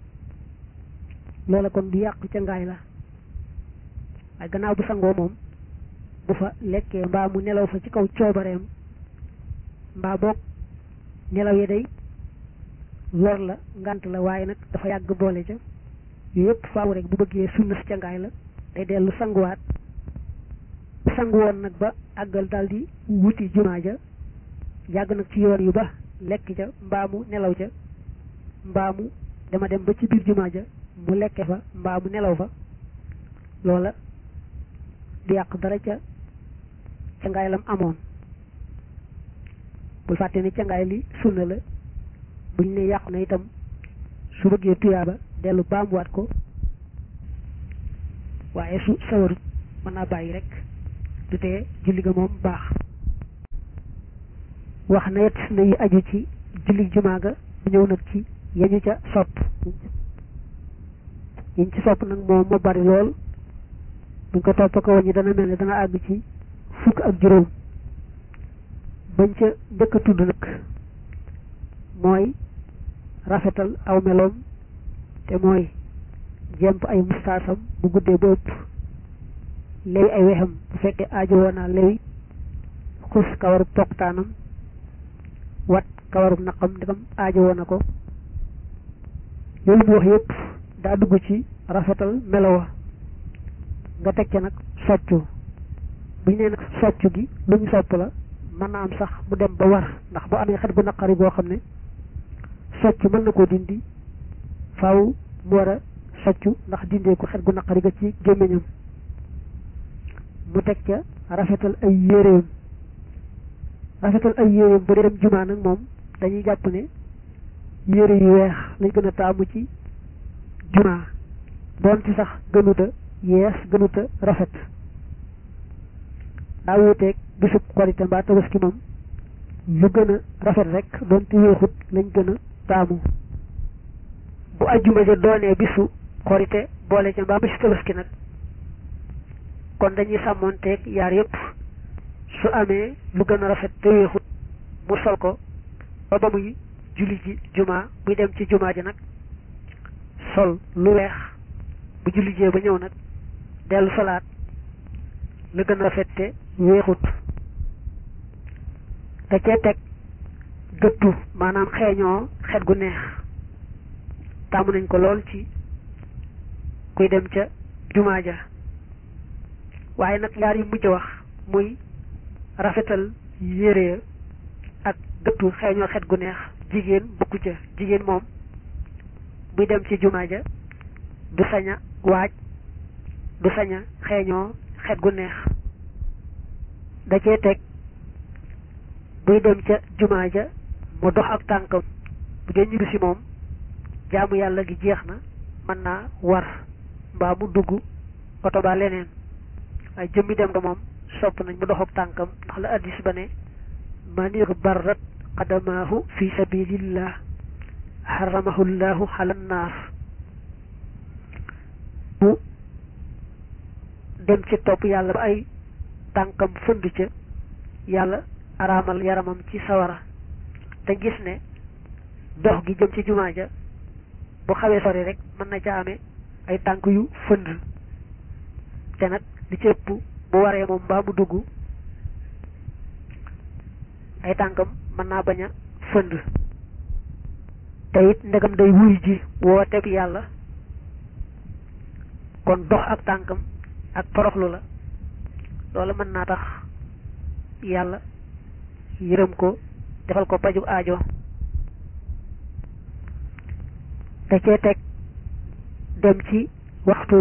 loola kon du yàq ca ngaay la waaye gannaaw bu sangoo moom bu fa lekkee mbaa mu nelaw fa ci kaw coobareem mbaa boog nelaw yi day lor la ngant la waaye nag dafa yàgg boole ca yu yëpp faaw rek bu bëggee sunna si ca ngaay la day dellu sanguwaat bu sangu woon nag ba àggal daldi wuti jumaa ja yàgg nag ci yoon yu ba lekk ca mbaa mu nelaw ca mbaa mu dama dem ba ci biir jumaa ja mu lekke fa mbaa mu nelaw fa loola du yàq dara ca ngaay lam amoon bul fàtte ni ca ngaay li sunna la buñ ne yàqu na itam su bëggee tuyaaba dellu baamuwaat ko waaye su sawarut mën naa bàyyi rek du tee julli ga moom baax wax na it na yi aju ci julli jumaa ga ñëw nag ci yañu ca sopp yiñ ci sopp nag moom moo bari lool buñ ko topp ko waññi dana mel ne dana àgg ci fukk ak juróom bañ ca njëkk a tudd nag mooy rafetal aw meloom te mooy jemp ay mustaasam bu guddee ba ëpp lewi ay wexam bu fekkee aajo woonaa lewi xus kawarub toqtaanam wat kawarub naqam ndegam aajo woona ko yooyu mu wax yëpp daa dugg ci rafetal melowa nga teg ca nag soccu bu ñu nee nag soccu gi lu ñu sopp la mën na am sax mu dem ba war ndax bu amee xet gu naqari goo xam ne soccu mën na koo dindi faaw mu war a soccu ndax dindee ko xet gu naqari ga ci gémmiñam mu teg ca rafetal ay yéreem bu dee dem jumaa nag moom dañuy jàpp ne yére yu weex lañ gën a taamu ci jumaa doon ci sax gënuta yees gënuta rafet daa wuuteeg bisub korite mbaa tabaski moom lu gën a rafet rek doon ci weexut lañ gën a taamu bu ajjuma ja doonee bisu korite boole ca mbaa bisu tabaski nag kon dañuy sàmmoonteeg yaar yëpp su amee lu gën a rafet te weexut mu sol ko ba muy julli ji jumaa buy dem ci jumaa ji nag sol lu weex bu julli jee ba ñëw nag dellu solaat lu gën a rafet te weexut da cee teg gëttu maanaam xeeñoo xet gu neex tàmm nañ ko lool ci kuy dem ca jumaa ja waaye nag yaar yu mujj wax muy rafetal yére ak gëttu xeeñoo xet gu neex jigéen bokku ca jigéen moom buy dem ci jumaa ja du saña waaj du saña xeeñoo xet gu neex da cee teg buy dem ca jumaa ja mu dox ak tànkam bu dee ñibbi si moom jaamu yàlla gi jeex na mën naa war mbaa mu dugg oto ba leneen waaye jëmmi dem nga moom sopp nañ mu dox ak tànkam ndax la addis ba ne manir barrat qadamaahu fi sabilillah xaramahu llahu ala nnaar bu dem ci topp yàlla ba ay tànkam fënd ca yàlla araamal yaramam ci sawara te gis ne dox gi jëm ci jumaa ja bu xawee sori rek mën na ca amee ay tànk yu fënd te nag li ci ëpp bu waree moom mbaa mu dugg ay tànkam mën naa bañ a fënd te it ndegam day wuy ji wooteeb yàlla kon dox ak tànkam ak toroxlu la loola mën naa tax yàlla yërëm ko defal ko paju aajo te cee teg dem ci waxtu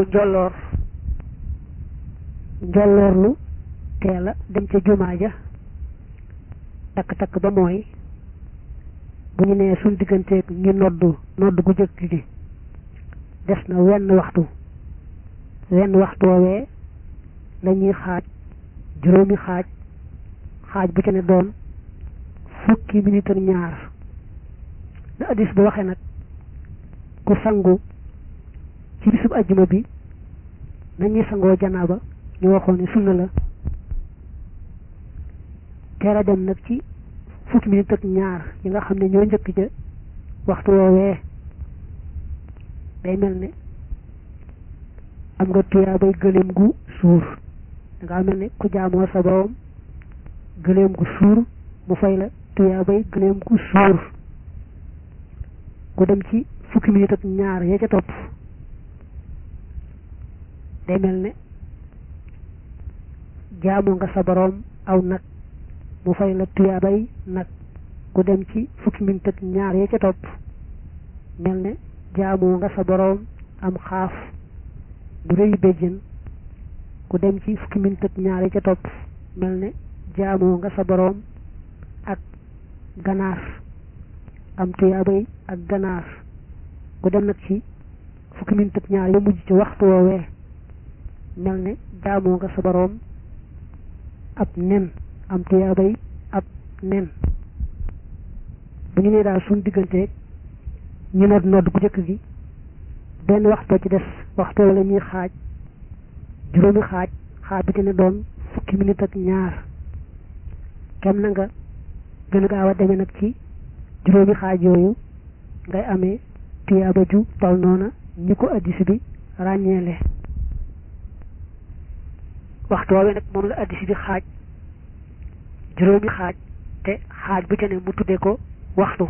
njolloorlu teela dem ca jumaa ja takk-takk ba mooy bu ñu nee suñ digganteeg ngi nodd gu jëkk gi des na wenn waxtu woowee la ñuy xaaj juróomi xaaj bu ci ne doon fukki minute ak ñaar la addis bu waxee nag ku sangu ci bisub ajjuma bi nañuy sangoo janaaba ñu waxoon ne sunna la teel a dem nag ci fukki minute ak ñaar yi nga xam ne ñoo njëkk ca waxtu woowee day mel ne am nga tuyaabay gëléem gu suur danga mel ne ku jaamoo sa borom gëléem gu suur mu fay la tuyaabay gëléem gu suur ku dem ci fukki minute ak ñaar ya ca topp day mel ne jaamoo nga sa borom aw nag mu fay la tuyaabay nag ku dem ci fukki minute ak ñaar ya ca topp mel ne jaamoo nga sa borom am xaaf bu rëy béjjën ku dem ci fukki minute ak ñaar ya ca topp mel ne jaamoo nga sa boroom ak ganaar am tuyaabay ak ganaar ku dem nag ci fukki minute ak ñaar ya mujj ci waxtu woowee mel ne jaamoo nga sa boroom ab nen am tuyaabay ab nen bu ñu nee daal suñ digganteeg ñu nodd gu jëkk gi benn waxtoo ci des waxtoo la ñuy xaaj juróomi xaaj bu ci ne doon fukki minute ak ñaar kem na nga gën a gaaw a demee nag ci juróomi xaaj yooyu ngay amee tuyaaba ju tol noona ñi ko addis bi ràññeele waxtu woowee nag moom la addis bi xaaj juróomi xaaj te xaaj bu ci ne mu tuddee ko waxtu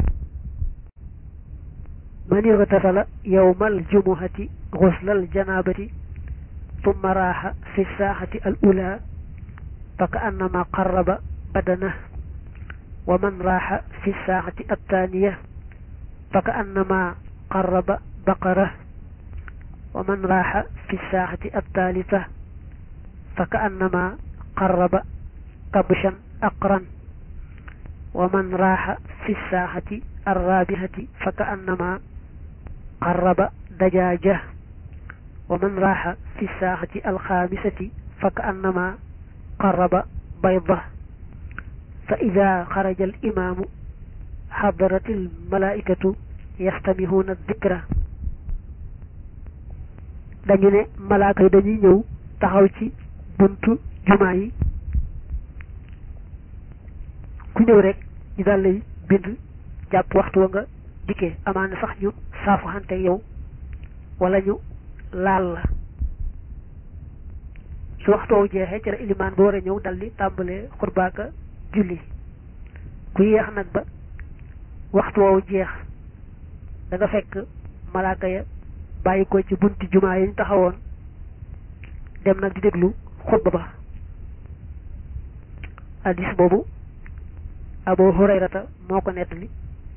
man igtasala yawmal jumuhati guslal janabati thumma raaxa fi saaxati al ula fa ka annama qarraba badana wa man raaxa fi saaxati attaaniya fa ka annama qarraba baqara wa man raaxa fi saaxati attaalita fa ka annama qarraba kabshan aqran wa man raaxa fi saaxati arraabihati fa ka annama qarraba dajaaja wa man raaxa fi saaxati alxaamisati fa ka annama qarraba bayda fa ida xaraja al imaamu xadarat al malaaikatu yastamihuuna dikra dañu ne malaaka yi dañuy ñëw taxaw ci buntu jumaa yi ku ñëw rek ñu daal lay bind jàpp waxtu wa nga dikkee amaana sax ñu saafu xante yow wala ñu laal la su waxtu woo jeexee ci la ilimaan ba war a ñëw daldi tàmbalee xutbaaka julli ku yéex nag ba waxtu woowu jeex da nga fekk malaaka ya bàyyi ko ci bunti jumaa yi ñu taxawoon dem nag di déglu xutba ba hadiis boobu Abu Hurayrata moo ko nettali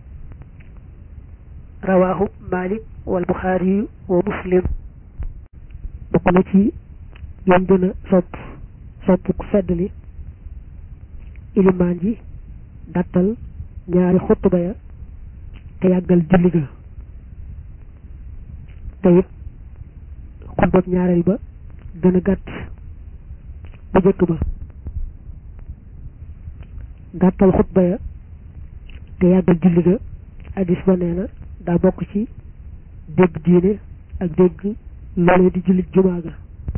rawaahu Malik wal Buxaari wa Muslim bokk na ci yéen gën a sopp ku feddali ilimaan ji gàttal ñaari xutba ya te yàggal julli ga te it xutbab ñaareel ba gën a gàtt bu jëkk ba gàttal xutba ya te yàggal julli ga hadis ba nee na daa bokk ci dégg diine ak dégg loolee di julli jumaa ga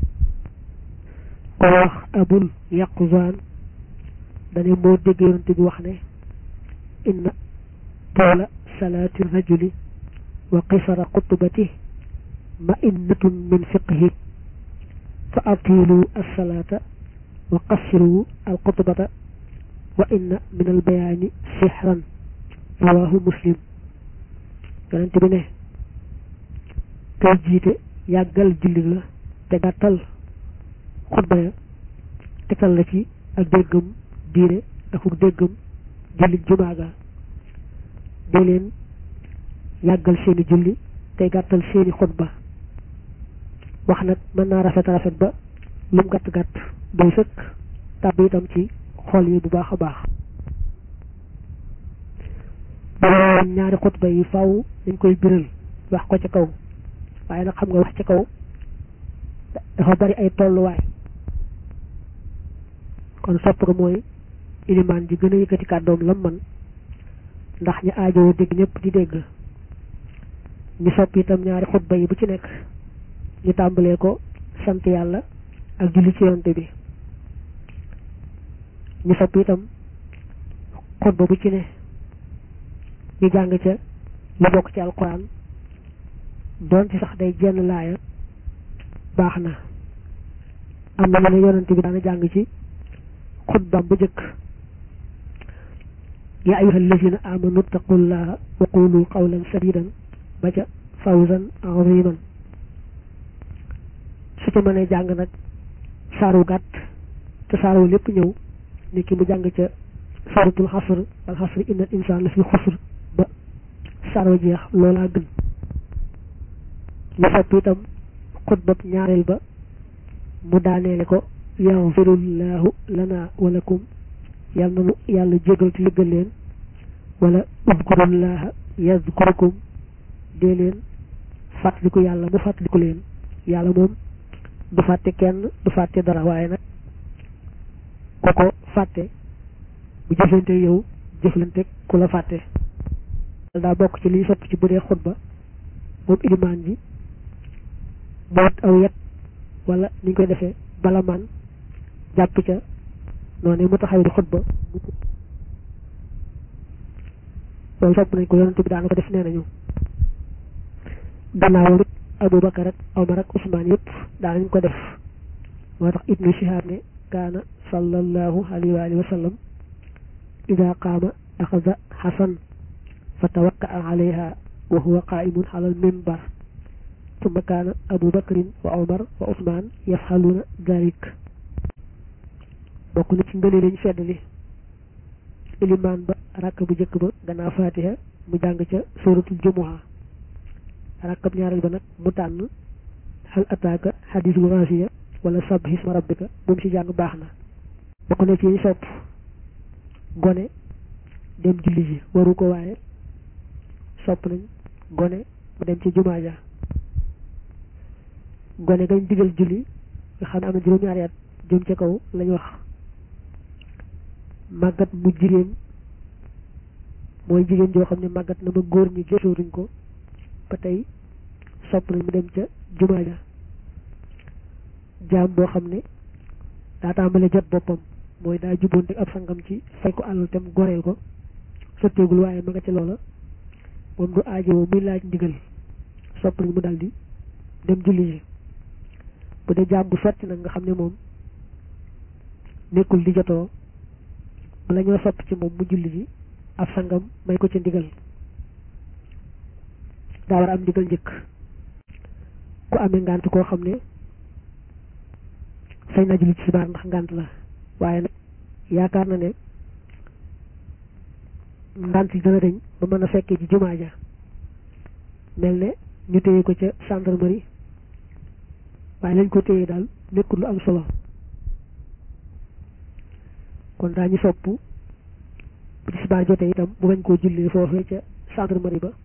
ko wax abul yaqzaan dane moo dégg yonent bi wax ne inna toola salaati rajuli wa qisara xutbati ma innatun min fiqhi fa atilu alsalata wa qassiru alxutbata wa inna min albayaani sixran rawahu muslim yonent bi ne kay jiite yàggal julli la te gàttal xutba ya tegal la ci ak déggam diine akuk déggam julli jumaa ga dee leen yàggal seeni julli tey gàttal seeni xutba wax nag mën naa rafet rafet ba lum gàtt gàtt doy sëkk tàbb itam ci xol yi bu baax a baax ba ñaari xutba yi faaw dañ koy biral wax ko ca kaw waaye nag xam nga wax ca kaw dafa bari ay tolluwaay kon sopp ko mooy ilimaan ji gën a yëkkati kàddoom lam man ndax ñu aajowoo dégg ñëpp di dégg ñu sopp itam ñaari xutba yi bu ci nekk ñu tàmbalee ko sant yàlla ak julli ci yonante bi ñu sopp itam xutba bu ci ne ñu jàng ca lu bokk ci alquran doon ci sax day jenn laaya baax na am na ñu ne yonante bi daana jàng ci xutbaam bu jëkk yaa ayyuha allazina amanu taqullaha wa qulu qawlan sadidan ba ca fawzan aziman su ca mënee jàng nag saaru gàtt te saaru lépp ñëw ni ki mu jàng ca suratul xasr wal xasri innal insaan la fi xusr ba saaru jeex loolaa gën ñu sopp itam xutbab ñaareel ba mu daaneele ko yaxfirullahu lana walakum yàlla na nu yàlla jégal te yëggal leen wala udkurullaha yazkurukum dee leen fàttaliku yàlla mu fàttaliku leen yàlla moom du fàtte kenn du fàtte dara waaye nag ko ko fàtte bu jëflante yow jëflante ku la fàtte daa bokk ci liy sopp ci bu dee xutba moom ilimaan ji boot aw yet wala ni ñu koy defee bala man jàpp ca noonu mu taxaw di xutba loolu sopp nañ ko yonent bi daana ko def nee nañu gannaaw it Abubakar ak Omar ak Usmaan yëpp daanañ ko def moo tax Ibnu Shihaab ne kaana sallallahu alayhi wa sallam ida qaama axada xasan fa tawakkaa alayha wa huwa qaa'imun ala al minbar summa kaana Abu Bakrin wa Omar wa Usmaan yafxaluuna dalik bokk na ci ngëneel lañ feddali ilimaan ba rakk bu njëkk ba gannaaw fatiha mu jàng ca suratul jumuha rakkab ñaareel ba nag mu tànn hal ataaka hadiisul gaasiya wala sabbih isma rabbika moom ci jàng baax na bokk na ci sopp gone dem julli ji waru ko waaye sopp nañ gone mu dem ci jumaa ja gone gañ digal julli nga xam ne am na juróom-ñaari at jëm ca kaw lañ wax màggat mu jigéen mooy jigéen joo xam ne màggat na ba góor ñi gisooruñ ko ba tey sopp nañ mu dem ca jumaa ja jaam boo xam ne daa tàmbale jot boppam mooy daa jubboon rek ab sangam ci fay ko àllal tem goreel ko sotteegul waaye ma nga ca loola moom du aajowoo muy laaj ndigal sopp nañ mu daldi dem julli ji bu dee jaam bu sotti nag nga xam ne moom nekkul di jotoo bala ñoo sopp ci moom mu julli ji ab sangam may ko ci ndigal daa war a am ndigal njëkk ku amee ngànt koo xam ne sañ na julli ci subaar ndax ngànt la waaye nag yaakaar na ne ngànt yi dana dañ ba mën a fekkee ci jumaa ja mel ne ñu téye ko ca gendarmerie waaye lañ ko téye daal nekkul lu am solo kon daañu sopp bu tisbaar jotee itam bu bañ koo jullee foofee ca gendarmerie ba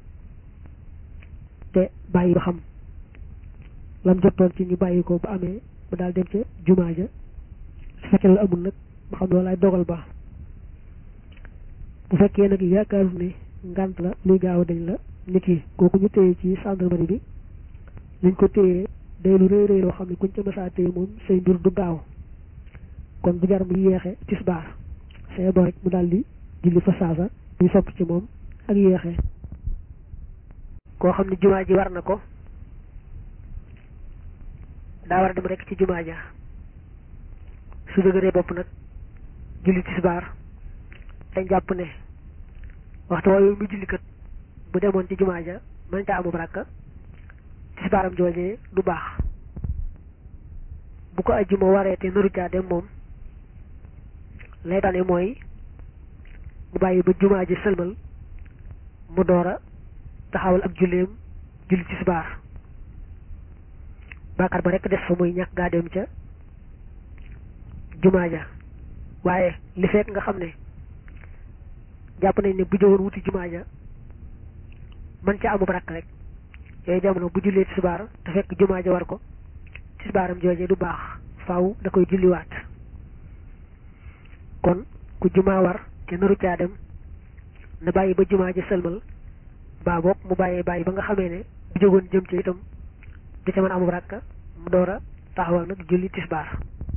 te bàyyi ba xam lam jotoon ci ñu bàyyi ko ba amee ba daal dem ca jumaa ja su fekkee la amul nag ba xam loolu laay dogal ba bu fekkee nag yaakaaru ne ngant la luy gaaw dañ la niki kooku ñu téye ci gendarmerie bi liñ ko téye day lu rëy rëy loo xam ne kuñ ca mësaa téye moom say mbir du gaaw kon bu jar mu yéexe tisbaar say bo rek mu daal di julli fa saasa ñu sopp ci moom ak yéexe koo xam ne jumaa ji war na ko daa war a dem rek ci jumaa ja su dëgëree bopp nag julli tisbaar dañ jàpp ne waxtu woowu mu julli kat bu demoon ci jumaa ja mën ca amub rakka tisbaaram joojee du baax bu ko ajjuma waree te naru caa dem moom lay tane mooy mu bàyyi ba jumaa ji sëlmal mu door a taxawal ak julleem julli tisbaar baakaar ba rek des fa muy ñàkk gaa dem ca jumaa ja waaye li fekk nga xam ne jàpp nañ ne bu jógoon wuti jumaa ja man ca amub rakk rek yooyu jamono bu jullee tisbaar te fekk jumaa ja war ko tisbaaram joojee du baax faaw da koy julliwaat kon ku jumaa war te naru caa dem na bàyyi ba jumaa ja sëlmal baa boog mu bàyyi ba nga xamee ne bu jógoon jëm ci itam du ca mën amub rakk mu door a taxawal nag julli tisbaar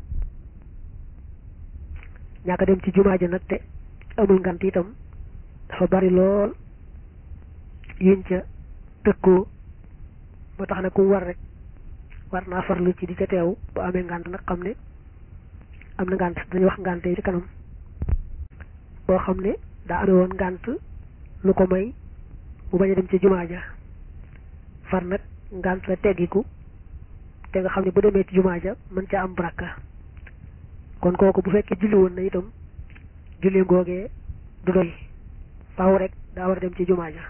ñaaka dem ci jumaa ja nag te amul ngant itam dafa bari lool yuñ ca tëkkoo moo tax nag ku war rek war naa farlu ci di ca teew bu amee ngant nag xam ne am na ngant dañuy wax ngante yi ci kanam boo xam ne daa amee woon ngant lu ko may mu bañ a dem ci jumaa ja far nag ngant la teggiku te nga xam ne bu demee ci jumaa ja mën ca am baraka kon kooku bu fekkee julli woon na itam julli googee du doy faaw rek daa war a dem ci jumaa ja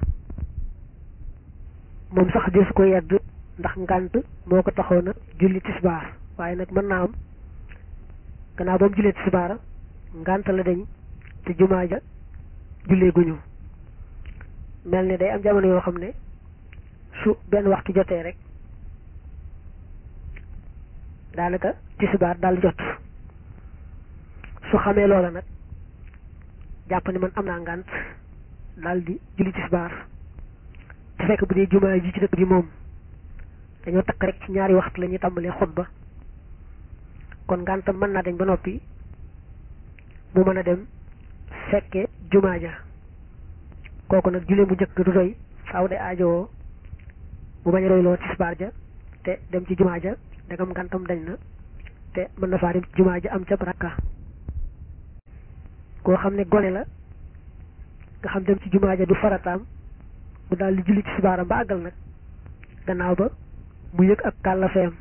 moom sax des ko yedd ndax ngant moo ko taxoon a julli tisbaar waaye nag mën naa am gannaaw ba mu jullee tisbaar ngant la dañ te jumaa ja jullee guñu mel ne day am jamono yoo xam ne su benn waxtu jotee rek daanaka tisbaar daal jot su xamee loola nag jàpp ne man am naa ngant daal di julli tisbaar te fekk bu dee jumaa ji ci dëkk bi moom dañoo takk rek ci ñaari waxtu la ñuy tàmbalee xutba kon ngantam mën naa dañ ba noppi mu mën a dem fekke jumaa ja kooku nag julli bu njëkk du doy faaw de aajowoo mu bañ a doyloo tisbaar ja te dem ci jumaa ja ndegam ngantam dañ na te mën na faa dem ci jumaa ja am ca baraka koo xam ne gone la nga xam dem ci jumaa ja du farataam mu daal di julli tisbaaram ba àggal nag gannaaw ba mu yëg ak kàllafeem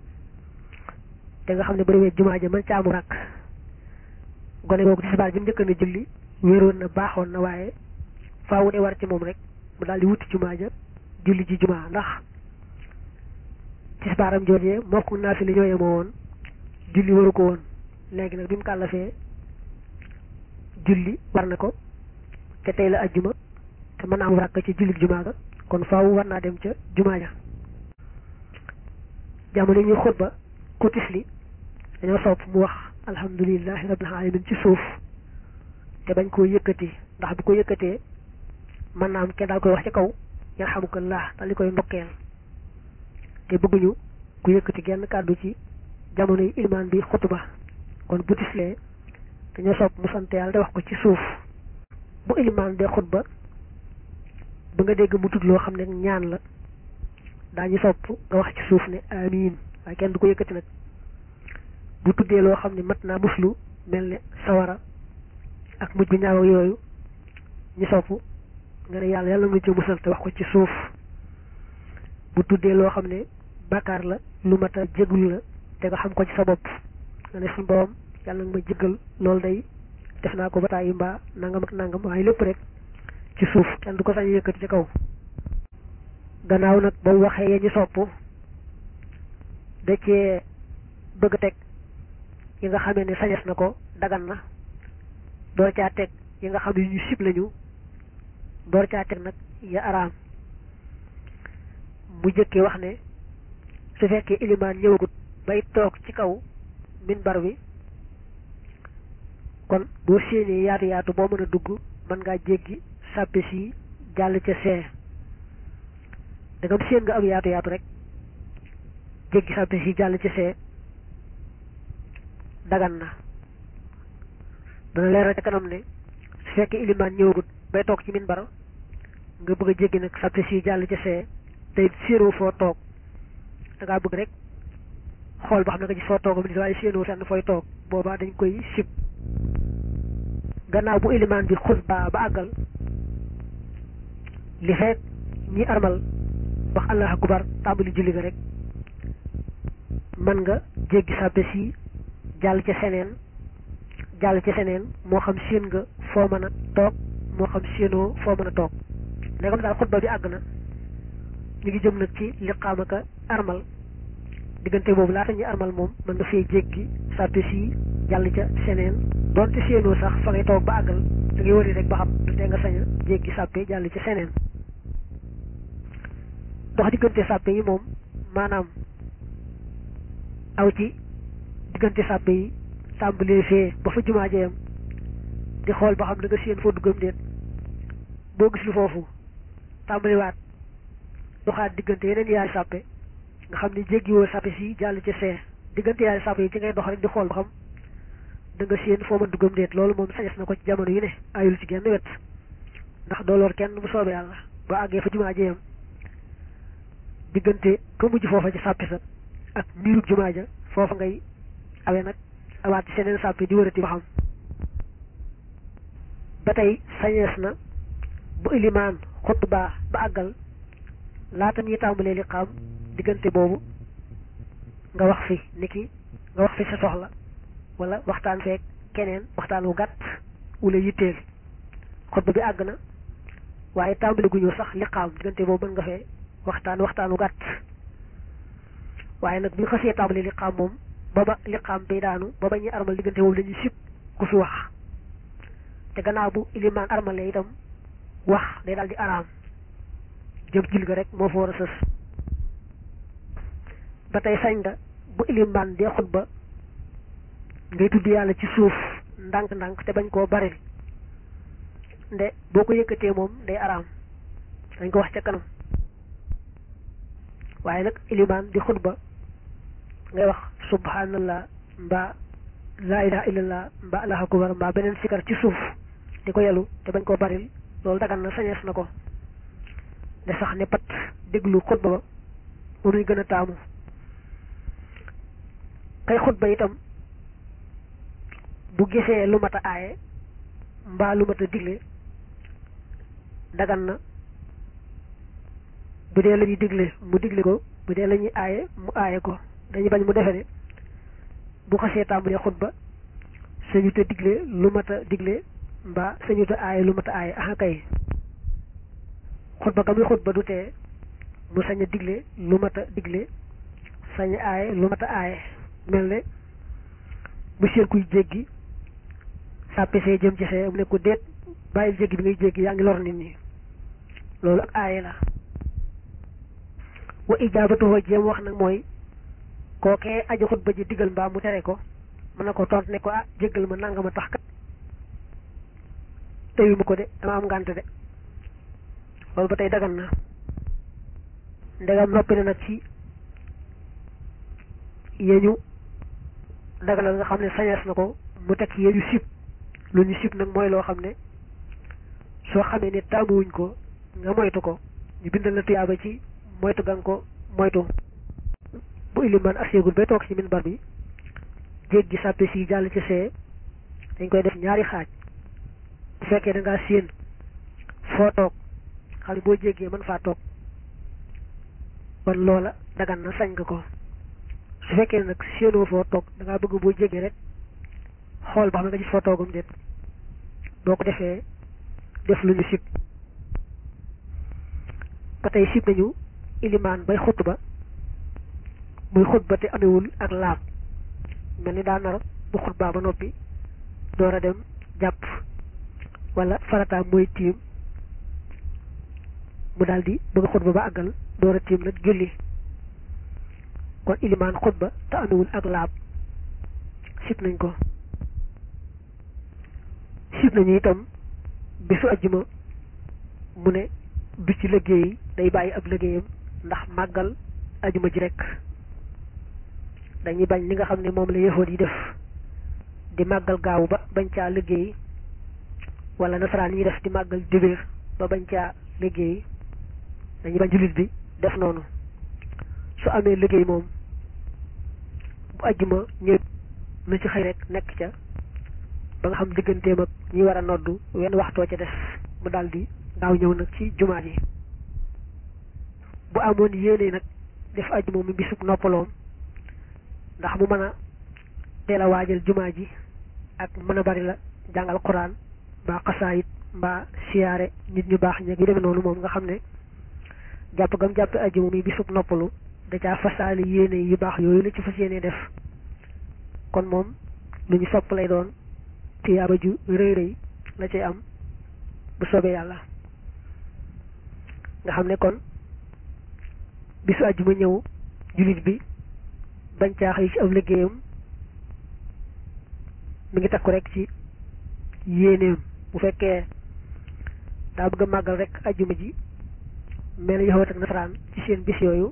te nga xam ne bu demee jumaa ja mën ca amu rakk gone googu tisbaar ji mu njëkk na julli wéeroon na baaxoon na waaye faawu de war ci moom rek mu daal di wuti jumaa ja julli ji jumaa ndax tisbaaram joojee moo ko naafila ñoo yemoo woon julli waru ko woon léegi nag bi mu kàllafee julli war na ko te tey la ajjuma te mën naa am rakk ci julli jumaa ga kon faawu war naa dem ca jumaa ja jamono ñuy xutba ku tisli dañoo sopp mu wax alhamdulillahi rabbil alamin ci suuf te bañ koo yëkkati ndax bu ko yëkkatee mën naa am kenn daal koy wax ci kaw yarhamukallah daal di koy ndokkeel te bëgguñu ku yëkkati genn kàddu ci jamono yi ilimaan bi xutba kon bu tislee dañoo sopp mu sant yàlla te wax ko ci suuf bu ilimaan de xutba ba nga dégg mu tudd loo xam ne ñaan la daañu sopp nga wax ci suuf ne amiin waaye kenn du ko yëkkati nag bu tuddee loo xam ne mat naa muslu mel ne sawara ak mujj bu ñaaw yooyu ñu sopp nga ne yàlla yàlla nga ci musal te wax ko ci suuf bu tuddee loo xam ne bàkkaar la lu mat a jégul la te nga xam ko ci sa bopp nga ne suñu borom yàlla nga ma jéggal loolu day def naa ko ba tàyyi mbaa nangam ak nangam waaye lépp rek ci suuf kenn du ko sañ yëkkati ci kaw gannaaw nag ba mu waxee ya ñu sopp da cee bëgg a teg yi nga xamee ne sañes na ko dagan na door caa teg yi nga xam ne ñu sib lañu door caa teg nag ya araam mu jëkkee wax ne su fekkee ilimaan ñëwagut bay toog ci kaw minbar bi kon boo séenee yaatu yaatu boo mën a dugg mën ngaa jéggi sàppe si jàll ca see dangam séen nga am yaatu yaatu rek jéggi sàppe si jàll ca see dagan na dana leeral ca kanam ne su fekkee ilimaan ñëwagut bay toog ci minbar nga bëgg a jéggi nag sàppe si jàll ca see tey séenoo foo toog da ngaa bëgg rek xool ba xam ne nga gis foo toogam nit waaye séenoo fenn fooy toog boobaa dañ koy sib gannaaw bu ilimaan bi xutba ba àggal li fekk ñi armal wax allahu akbar tàmbali julli ga rek mën nga jéggi sàppe si jàll ca seneen moo xam séen nga foo mën a toog moo xam séenoo foo mën a toog ndegam daal xutba bi àgg na ñu ngi jëm nag ci liqaam ak armal diggante boobu laata ñuy armal moom mën nga fee jéggi sàppe si jàll ca seneen donte séenoo sax fa ngay toog ba àggal da ngay wëri rek ba xam du tee nga sañ a jéggi sàppe jàll ca seneen dox diggante sàppe yi moom maanaam aw ci diggante sàppe yi tàmbalee fee ba fa jumaa jeyam di xool ba xam da nga séen foo duggam déet boo gis lu foofu tàmbaliwaat doxaat diggante yeneen yaari sàppe nga xam ne jéggiwoo sàppe si jàll ca see diggante yaari sàppe yi ci ngay dox rek di xool ba xam da nga séen foo mën duggam déet loolu moom sañes na ko ci jamono yu ne ayul ci genn wet ndax doo lor kenn bu soobee yàlla ba àggee fa jumaa jeyam diggante ka mujj foofa ci sàppe sa ak niirug jumaa ja foofa ngay awee nag awaat ci seneen sàppe di wërati ba xam ba tey sañees na bu ilimaan xutba ba àggal laata ñuy tàmbalee liqaam diggante boobu nga wax fi niki nga wax fi sa soxla wala waxtaan feek keneen waxtaan wu gàtt wala yitteel xutba bi àgg na waaye tàmbali gu ñu sax liqaam diggante boobu mën nga fee waxtaan wu gàtt waaye nag bu ñu xasee tàmbali liqaam moom booba liqaam bay daanu booba ñuy armal diggante boobu la ñuy sib ku fi wax te gannaaw bu ilimaan armalee itam wax day daal di araam jëm jil ga rek moo fa war a sës ba tey sañ nga bu ilimaan dee xutba ngay tudd yàlla ci suuf ndànk-ndànk te bañ koo baril nde boo ko yëkkatee moom day araam dañ ko wax ca kanam waaye nag ilimaan di xutba ngay wax subhanallah mbaa laa ilaha illallah mbaa allahu akbar mbaa beneen sikar ci suuf di ko yelu te bañ koo baril loolu dagan na sañees na ko de sax ne pat déglu xutba ba moom lañ gën a taamu kay xutba itam bu gisee lu mat a aaye mbaa lu mat a digle dagan na bu dee la ñuy digle mu digle ko bu dee la ñuy aaye mu aaye ko dañuy bañ mu defe ne bu xasee tàmbalee xutba sañu te digle lu mat a digle mbaa sañu te aaye lu mat a aaye aha kay xutba ka muy xutba du tee mu sañ a digle lu mat a digle sañ a aaye lu mat a aaye mel ne bu seen kuy jéggi sàppe see jëm ci see mu ne ko déet bàyyil jéggi bi ngay jéggi yaa ngi lor nit ñi loolu ak aaye la wa ijaabatuhu jéem wax nag mooy kookee aji xutba ji digal mbaa mu tere ko mën na ko tont ne ko ah jéggal ma nanga ma tax kat teyu ma ko de dama am ngànt de loolu ba tey dagan na ndegam noppi na nag ci yeñu daganal nga xam ne sañees na ko mu teg yeñu sib lu ñu sib nag mooy loo xam ne soo xamee ne taamuwuñ ko nga moytu ko ñu bindal la tuyaaba ci moytu ga nga ko moytu bu ilimaan aseegul bay toog ci minbar bi jéggi sàppe si jàll ci see dañ koy def ñaari xaaj bu fekkee da ngaa séen foo toog xam ne boo jéggee mën faa toog kon loola dagan na sañ nga ko su fekkee nag séenoo foo toog da ngaa bëgg boo jéggee rek xool ba xam ne nga gis foo toogum déet boo ko defee def lu ñu sib ba tey sib nañu ilimaan bay xutba muy xutba te amewul ak laab mel ni daa nar bu xutbaa ba noppi door a dem jàpp wala farataam mooy tiim mu daal di bëgg xutba ba àggal door a tiim nag julli kon ilimaan xutba te amewul ak laab sib nañ ko sib nañu itam bisu ajjuma mu ne du ci liggéey day bàyyi ab liggéeyam ndax màggal ajjuma ji rek dañuy bañ li nga xam ne moom la yahood yi def di màggal gaawu ba bañ caa liggéey wala nasaraan yi def di màggal dibéer ba bañ caa liggéey dañuy bañ jullit bi def noonu su amee liggéey moom bu ajjuma ñëw na ci xëy rek nekk ca ba nga xam digganteem ak ñi war a noddu wenn waxtoo ca des mu daldi gaaw ñëw nag ci jumaa ji bu amoon yéene nag def ajjuma mu bisub noppaloom ndax mu mën a teel a waajal jumaa ji ak mën a bari la jàngal Quraan mbaa xasaayit mbaa siyaare nit ñu baax ñeeg yu demee noonu moom nga xam ne jàpp gam jàppe ajjuma mi bisub noppalu da caa fasaale yéene yu baax yooyu la ci fas yéene def kon moom lu ñu sopp lay doon tiyaaba ju rëy rëy la cay am bu soobee yàlla nga xam ne kon bisu ajjuma ñëw jullit bi bañ caa xëy ci ab liggéeyam mi ngi takku rek ci yéeneem bu fekkee daa bëgg a màggal rek ajjuma ji mel na yahood ak nasaraan ci seen bis yooyu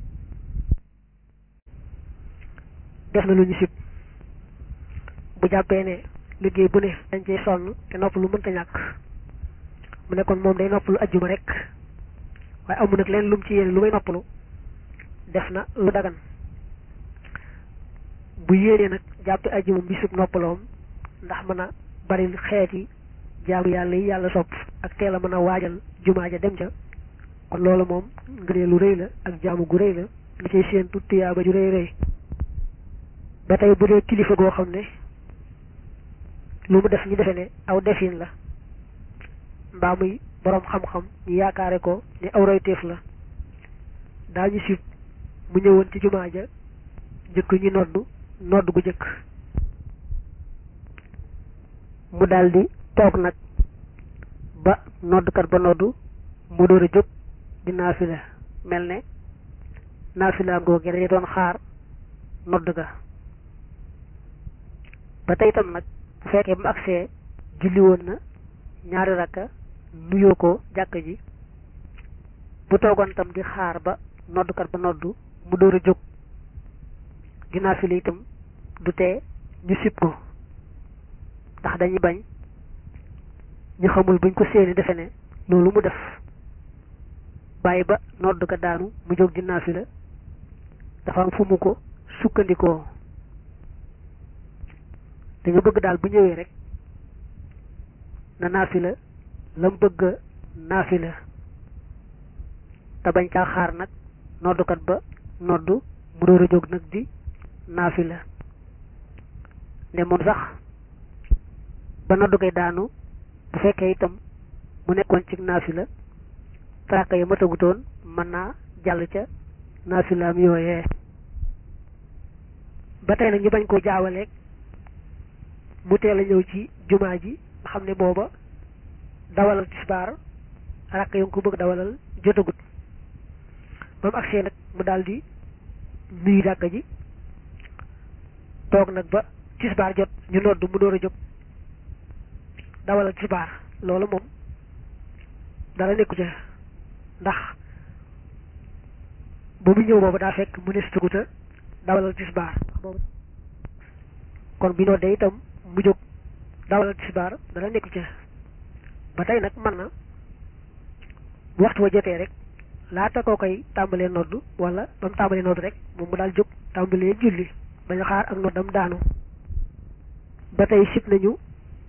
def na lu ñu sib bu jàppee ne liggéey bu ne dañ cey sonn te nopp lu mënta ñàkk mu ne kon moom day noppalu ajjuma rek waaye amu nag leen lum ci yéene lu may noppalu def na lu dagan bu yéenee nag jàppe ajjuma bisub noppaloom ndax mën a bari xeeti jaamu yàlla yi yàlla sopp ak teel a mën a waajal jumaa ja dem ca kon loolu moom ngëneel lu rëy la ak jaamu gu rëy la lu ciy séentu tiyaaba ju rëy rëy ba tey bu dee kilifa goo xam ne lu mu def ñu defe ne aw defin la mbaa muy boroom xam-xam ñu yaakaare ko ni aw royteef la daañu sib mu ñëwoon ci jumaa ja jëkk ñu nodd gu jëkk mu daldi toog nag ba noddkat ba noddu mu door a jóg di naafila mel ne naafila googu dañu doon xaar nodd ga ba tey itam nag bu fekkee bu agsee julli woon na ñaari rakka nuyoo ko jàkk ji bu toogoon tam di xaar ba noddkat ba noddu mu door a jóg di naafila itam du tee ñu sib ko ndax dañuy bañ ñu xamul buñ ko séeni defe ne loolu mu def bàyyi ba nodd ka daanu mu jóg di naafila dafa am fu mu ko sukkandikoo dañu bëgg daal bu ñëwee rek na naafila lam bëgg naafila te bañ caa xaar nag noddukat ba noddu mu door a jóg nag di naafila ne moom sax ba noddu koy daanu bu fekkee itam mu nekkoon ci naafila taraka yi matagutoon mën naa jàll ca naafilaam yooyee ba tey nag ñu bañ koo jaawaleeg mu teel a ñëw ci jumaa ji nga xam ne booba dawalal tisbaar rakk yo ngi ko bëgg dawalal jotagut ba mu agsee nag mu daldi nuyu jàkka ji toog nag ba tisbaar jot ñu nodd mu door a jóg dawalal tisbaar loolu moom dara nekku ca ndax ba mu ñëw boobu daa fekk mu nes tuguta dawalal tisbaar kon bi noddee itam mu jóg dawalal tisbaar dara nekku ca ba tey nag mën na waxtu wa jotee rek laata koo koy tàmbalee nodd wala ba mu tàmbalee nodd rek moom mu daal jóg tàmbalee julli bañ a xaar ak noddam daanu ba tey sib nañu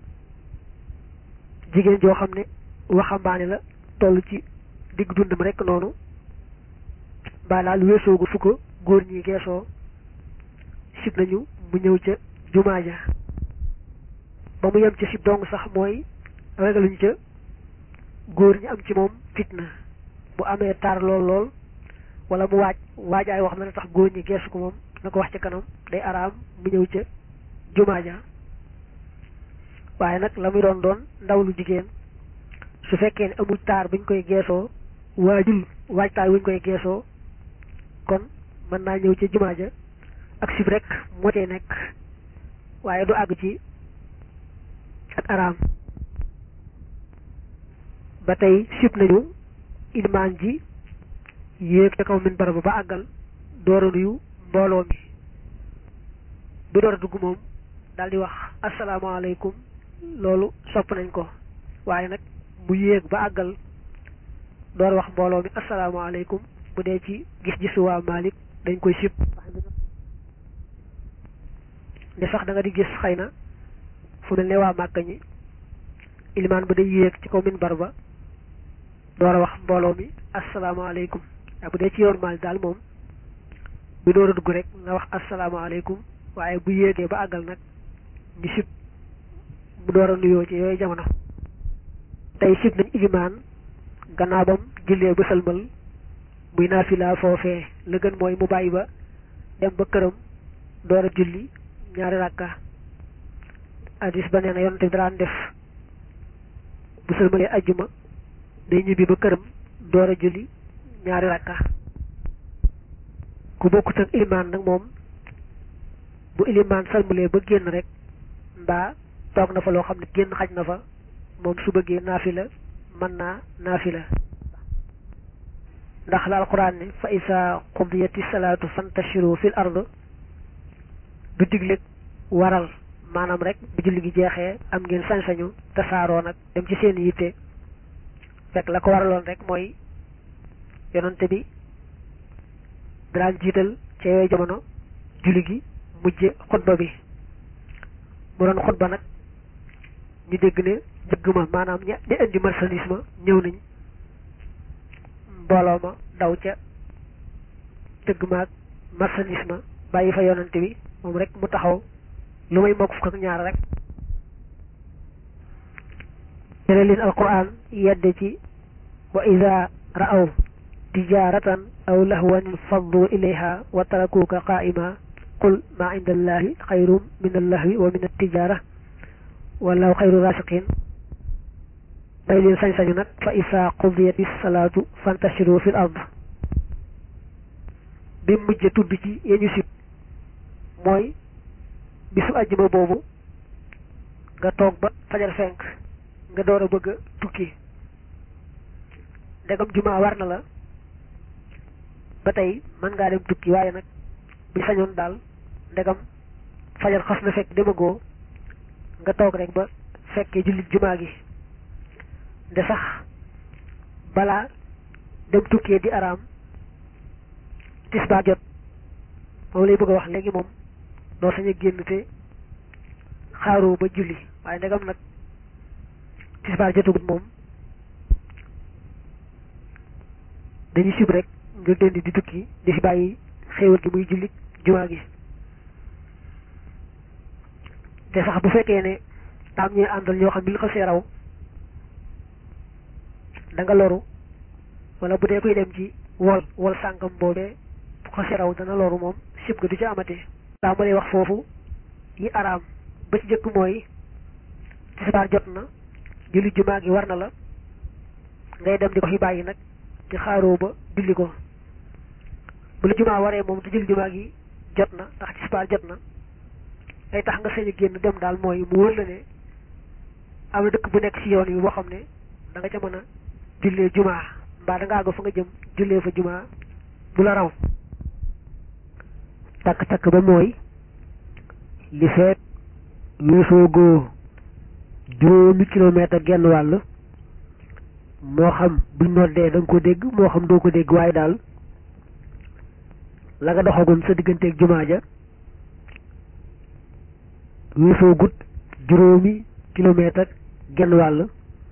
jigéen joo xam ne waxambaane la toll ci digg dundam rek noonu ba daal weesoogu fu ko góor ñi geesoo sib nañu mu ñëw ca jumaa ja ba mu yem ca sib dong sax mooy ragaluñu ca góor ñi am ci moom fitna bu amee taar lool wala mu waajaay wax na la tax góor ñi geesu ko moom na ko wax ca kanam day araam mu ñëw ca jumaa ja waaye nag la muy doon ndaw lu jigéen su fekkee ne amul taar buñ koy geesoo waajtaay wuñ koy geesoo kon mën naa ñëw ca jumaa ja ak sib rek moo tee nekk waaye du àgg ci ak araam ba tey sib nañu ilimaan ji yéeg ca kaw minbar ba àggal door a nuyu mbooloo mi bu door a dugg moom daal di wax asalaamaaleykum loolu sopp nañ ko waaye nag mu yéeg ba àggal door wax mbooloo mi asalaamaaleykum bu dee ci gis-gisu waa Malik dañ koy sib ne sax da nga di gis xëy na fu mel ne waa Màkka ñi ilimaan ba day yéeg ci kaw minbar ba door a wax mbooloo mi asalaamaaleykum waaye bu dee ci yoon Malik daal moom bu door a dugg rek nga wax asalaamaaleykum waaye bu yéegee ba àggal nag ñu sib mu door a nuyoo ci yooyu jamono. tey sib nañ ilimaan gannaaw bam jullee ba sëlmal muy naafila foofee la gën mooy mu bàyyi ba dem ba këram door a julli ñaari rakka. hadis ba nee na yonent bi daan def bu sëlmalee ajjuma day ñibbi ba këram door a julli ñaari rakka. ku bokkut ak ilimaan nag moom bu ilimaan sëlmalee ba génn rek mbaa toog na fa loo xam ne génn xaj na fa moom su bëggee naafila mën naa naafila ndax la alquran ne fa isa qudiyati salaatu fantashiru fil ard du digle waral maanaam rek bu julli gi jeexee am ngeen sañ-sañu tasaaroo nag dem ci seen yitte fekk la ko waraloon rek mooy yonante bi daan jiital ca yooyu jamono julli gi mujje xutba bi mu doon xutba nag ñu dégg ne njëgg ma maanaam ña indi marchandise ma ñëw nañ mbooloo ma daw ca dëgg ma ak marchandise ma bàyyi fa yonante bi moom rek mu taxaw lu may mokk fukk ak ñaar rek jële leen alquran yedde ci wa ida ra'aw tijaratan aw lahwan faddu ilayha wa tarakuka qa'ima qul ma inda allahi xayrum min allahwi wa min attijara wallahu xayru rasiqin day leen sañ-sañu nag fa isa qudiyati salaatu fantashiru fil ard bi mujj tudd ci yeñu sib mooy bisu àjjuma boobu nga toog ba fajar fenk nga door a bëgg a tukki ndegam jumaa war na la ba tey mën ngaa dem tukki waaye nag bi sañoon daal ndegam fajar xas na fekk demagoo nga toog rek ba fekkee jullit jumaa gi de sax balaa dem tukkee di araam tisbaar jot moom lay bëgg a wax léegi moom doo sañ a génn te xaaroo ba julli waaye ndegam nag tisbaar jotagut moom dañuy sib rek nga dëndi di tukki di fi bàyyi xéewal gi muy jullit jumaa gi te sax bu fekkee ne daam ñuy àndal ñoo xam ne li xasee raw da nga loru wala bu dee koy dem ci wol sàngam boobee bu xasee raw dana loru moom sib nga du ci amatee daa ma lay wax foofu yi araam ba ci jëkk mooy tisbaar jot na julli jumaa gi war na la ngay dem di ko fi bàyyi nag di xaaroo ba julli ko bu la jumaa waree moom te julli jumaa gi jot na ndax tisbaar jot na lay tax nga sañ a génn dem daal mooy mu wër la ne am na dëkk bu nekk ci yoon yi boo xam ne da nga ca mën a jullee jumaa mbaa da nga àgg fa nga jëm jullee fa jumaa bu la raw takk-takk ba mooy li feet weesoo goo juróomi kilomètre genn wàll moo xam buñ noddee da nga ko dégg moo xam doo ko dégg waaye daal la nga doxagoon sa digganteeg jumaa ja weesoo gut juróomi kilomètre genn wàll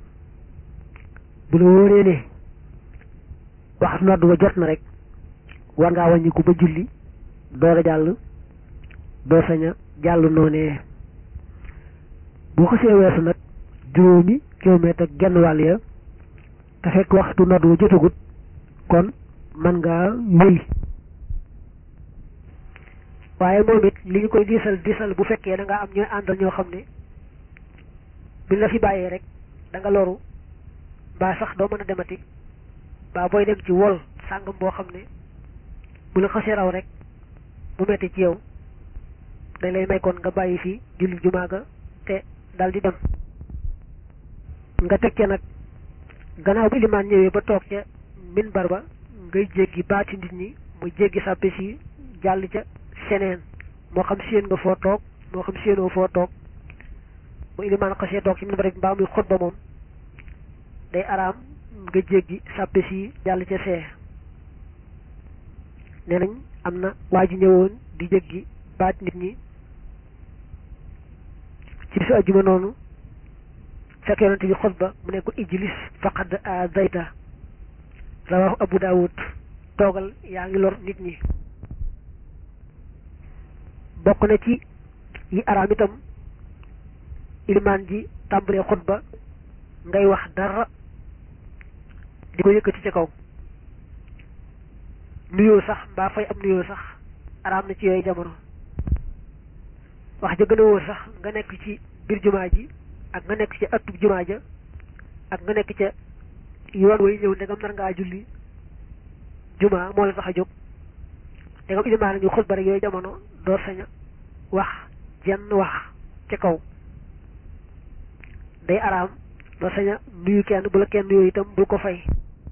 bu la wóoree ne waxtu nodd wa jot na rek war ngaa wàññiku ba julli door a jàll doo sañ a jàll noonee boo xasee weesu nag juróomi kilomètre genn wàll ya te fekk waxtu nodd wa jotagut kon mën ngaa wéy waaye moom it li ñu koy diisal bu fekkee da nga am ñooy àndal ñoo xam ne buñ la fi bàyyee rek da nga loru mbaa sax doo mën a demati mbaa booy dem ci wol sàngam boo xam ne bu la xasee raw rek mu metti ci yow dañ lay may kon nga bàyyi fii julli jumaa ga te dal di dem nga teg ca nag gannaaw bu ilimaan ñëwee ba toog ca minbar ba ngay jéggi baati nit ñi muy jéggi sàppe si jàll ca seneen moo xam séen nga foo toog moo xam séenoo foo toog bu ilimaan xasee toog ci minbar bi mbaa muy xutba moom day araam nga jéggi sàppe si jàll ca see nee nañ am na waa ji ñëwoon di jéggi baat nit ñi ci bisu ajjuma noonu fekk yonente bi xutba mu ne ko ijlis faqad azayta rawahu Abu Dawud toogal yaa ngi lor nit ñi bokk na ci yi araam itam ilimaan ji tàmbalee xutba ngay wax dara di ko yëkkati ca kaw nuyoo sax mbaa fay am nuyoo sax araam na ci yooyu jamono wax ja gën a wóor sax nga nekk ci biir jumaa ji ak nga nekk ca ëttub jumaa ja ak nga nekk ca yoon way ñëw ndegam nar ngaa julli jumaa moo la tax a jóg ndegam ilimaan ngi xutba rek yooyu jamono door saña wax jenn wax ca kaw day araam door saña nuyu kenn bu la kenn nuyoo itam bul ko fay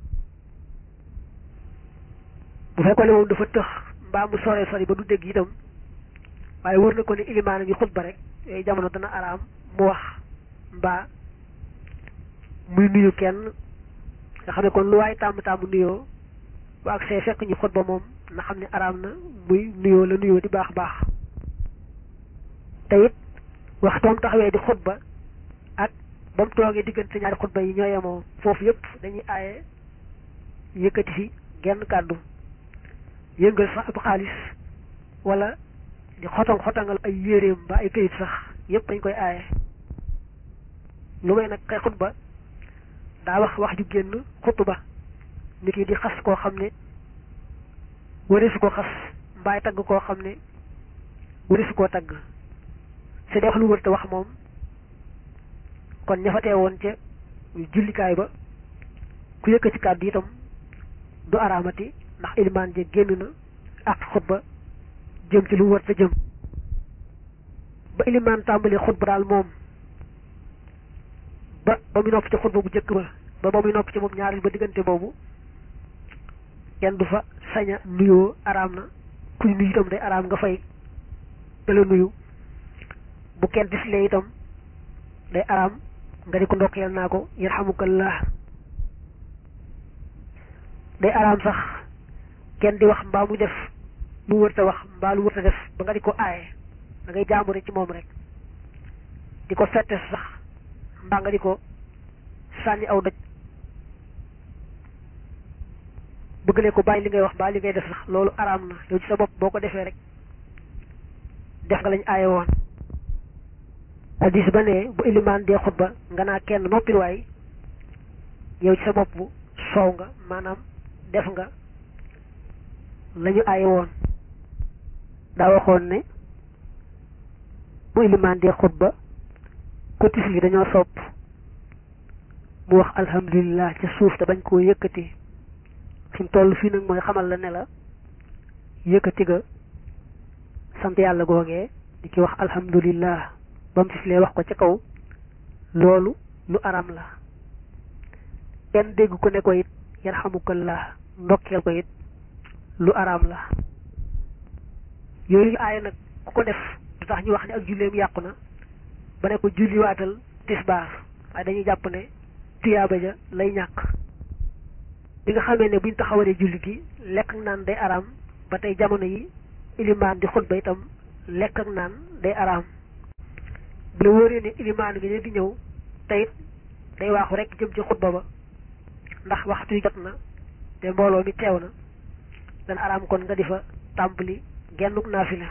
bu fekkoon ne moom dafa tëx mbaa mu sore sori ba du dégg itam waaye wër na ko ne ilimaan ngi xutba rek yooyu jamono dana araam mu wax mbaa muy nuyu kenn nga xam ne kon lu waay tàmm nuyoo bu ak see fekk ñu xutba moom na xam ne araam na muy nuyoo la nuyoo di baax te it waxtoom taxawee di xutba ak ba mu toogee diggante ñaari xutba yi ñoo yemoo foofu yëpp dañuy aaye yëkkati fi genn kàddu yëngal sax ab xaalis wala di xotangal ay yéreem ba ay këyit sax yëpp dañ koy aaye lu may nag kay xutba daa wax ju génn xutba nit ki di xas koo xam ne warisu ko xas mbaay tagg koo xam ne warisu koo tagg su dee wax lu wërta wax moom kon ñafatee woon ca jullikaay ba ku yëkkati kàddu itam du araamati ndax ilimaan je génn na ak xutba jëm ci lu wërta jëm ba ilimaan tàmbali xutba daal moom ba muy nopp ci xutba bu njëkk ba muy nopp ci moom ñaareel ba diggante boobu kenn du fa saña nuyoo araam na kuy nuyu itam day araam nga fay da la nuyu bu kenn dislee itam day araam nga di ko ndokkeel naa ko yarhamukallah day araam sax kenn di wax mbaa mu def lu wërta wax mbaa lu wërta def ba nga di ko aaye da ngay jaamu rek ci moom rek di ko fette sax mbaa nga di ko sànni aw doj bëggalee ko bàyyi li ngay wax mbaa li ngay def sax loolu araam na yow ci sa bopp boo ko defee rek def nga lañ aaye woon hadis ba ne bu ilimaan dee xutba nga naa kenn noppil waay yow ci sa bopp soow nga maanaam def nga lañu aaye woon daa waxoon ne bu ilimaan dee xutba ko tifli dañoo sopp mu wax alhamdulillah ca suuf te bañ koo yëkkati fi mu toll fii nag mooy xamal la ne la yëkkati ga sant yàlla googee di ki wax alhamdulillah ba mu tiflee wax ko ca kaw loolu lu araam la kenn dégg ko ne ko it yarhamukallah ndokkeel ko it lu araam la yooyu aaya nag ku ko def du tax ñu wax ne ak julleem yàqu na ba ne ko julliwaatal tisbaar waaye dañuy jàpp ne tuyaaba ja lay ñàkk bi nga xamee ne buñ taxawalee julli gi lekk ak naan day araam ba tey jamono yi ilimaan di xutba itam lekk ak naan day araam bu la wóoree ne ilimaan gi ne di ñëw tey day waaxu rek jëm ci xutba ba ndax waxtu yu jot na te mbooloo mi teew na dana araam kon nga di fa tàmbali gennuk naafila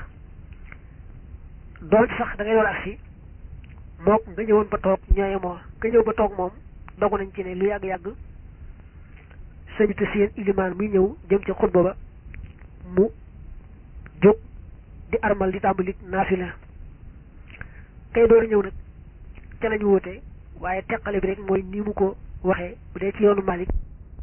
doon sax da ngay war agsi mook nga ñëwoon ba toog ñooye moo nga ñëw ba toog moom dogu nañ ci ne lu yàgg-yàgg sañuta seen ilimaan muy ñëw jëm ci xutba ba mu jóg di armal di tàmbali naafila kay door ñëw nag ca lañu wóote waaye teqale bi rek mooy ni mu ko waxee bu dee ci yoonu Malik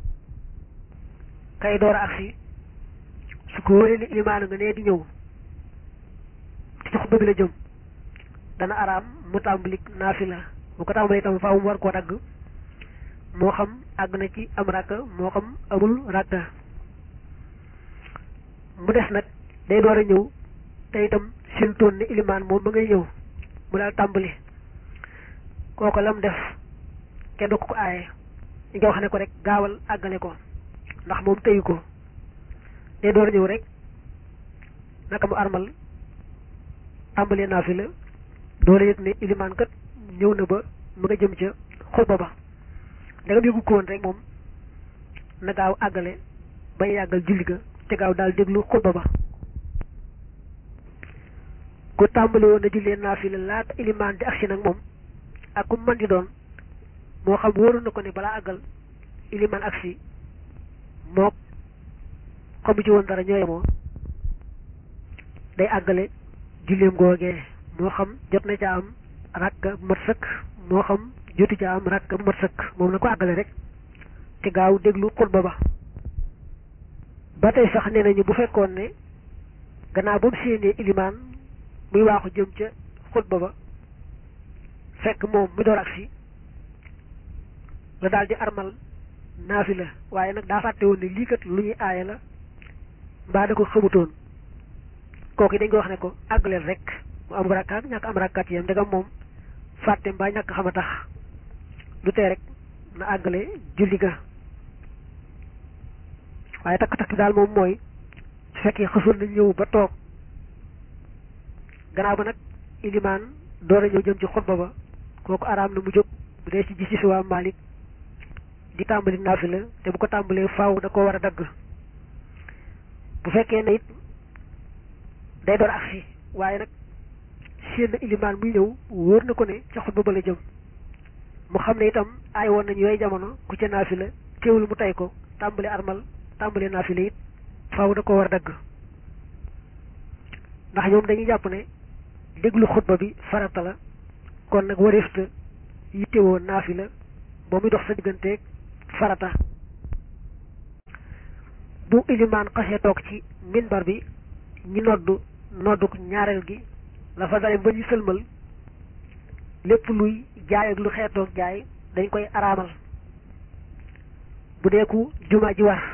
kay door a agsi su ko wëree ni ilimaan nga nee di ñëw ci xutba bi la jëm dana araam mu tàmbali naafila bu ko tàmbalee itam faaw mu war koo dagg moo xam àgg na ci am rakka moo xam amul rakka mu des nag day door a ñëw te itam séentoon ne ilimaan moom ba ngay ñëw mu daal tàmbali kooku lam def kenn du ko aaye ñu nga wax ne ko rek gaawal àggale ko ndax moom teyu ko day door a ñëw rek naka mu armal tàmbalee naafila doole yëg ne ilimaan kat ñëw na ba mu nga jëm ca xutba ba ndegam yëgu ko woon rek moom na gaaw àggale bañ yàggal julli ga te gaaw daal déglu xutba ba ku tàmbali woon na jullee naafila laata ilimaan di agsi nag moom ak ku mën di doon moo xam wóoru na ko ne balaa àggal ilimaan agsi mook xamu ci woon dara ñoo yemoo day àggale julleem googee moo xam jot na ca am rakka bu mat sëkk moo xam jotu ca am rakka bu mat sëkk moom na ko àggale rek te gaaw déglu xutba ba tey sax nee nañu bu fekkoon ne gannaaw ba mu séenee ilimaan muy waaxu jëm ca xutba ba fekk moom mu door agsi la daal di armal naafila waaye nag daa fàtte woon ne lii kat lu ñuy aaye la mbaa da ko xamutoon kooku dañ ko wax ne ko àggaleel rek mu am rakkaat ñàkk am rakkaat yam ndegam moom fàtte mbaa ñàkk xam a tax du tee rek na àggale julli ga waaye takk-takk daal moom mooy su fekkee xasoon na ñëw ba toog gannaaw ba nag ilimaan door a ñëw jëm ci xutba ba kooku araam na mu jóg bu dee ci gis ci waa Maalik di tàmbali naafila te bu ko tàmbalee faaw da ko war a dagg bu fekkee ne it day door agsi waaye nag séen na ilimaan muy ñëw wóor na ko ne ca xutba ba la jëm mu xam ne itam aay woon nañu yooyu jamono ku ca naafila teewul mu tey ko tàmbali armal tàmbali naafila it faaw da ko war a dagg ndax ñoom dañuy jàpp ne déglu xutba bi farata la kon nag wareefta yittewoo naafila ba muy dox sa digganteeg farata bu ilimaan xasee toog ci minbar bi ñi nodduk ñaareel gi la fa dale ba ñu sëlmal lépp luy jaay ak lu xeetoog jaay dañ koy araamal bu dee ku jumaa ji war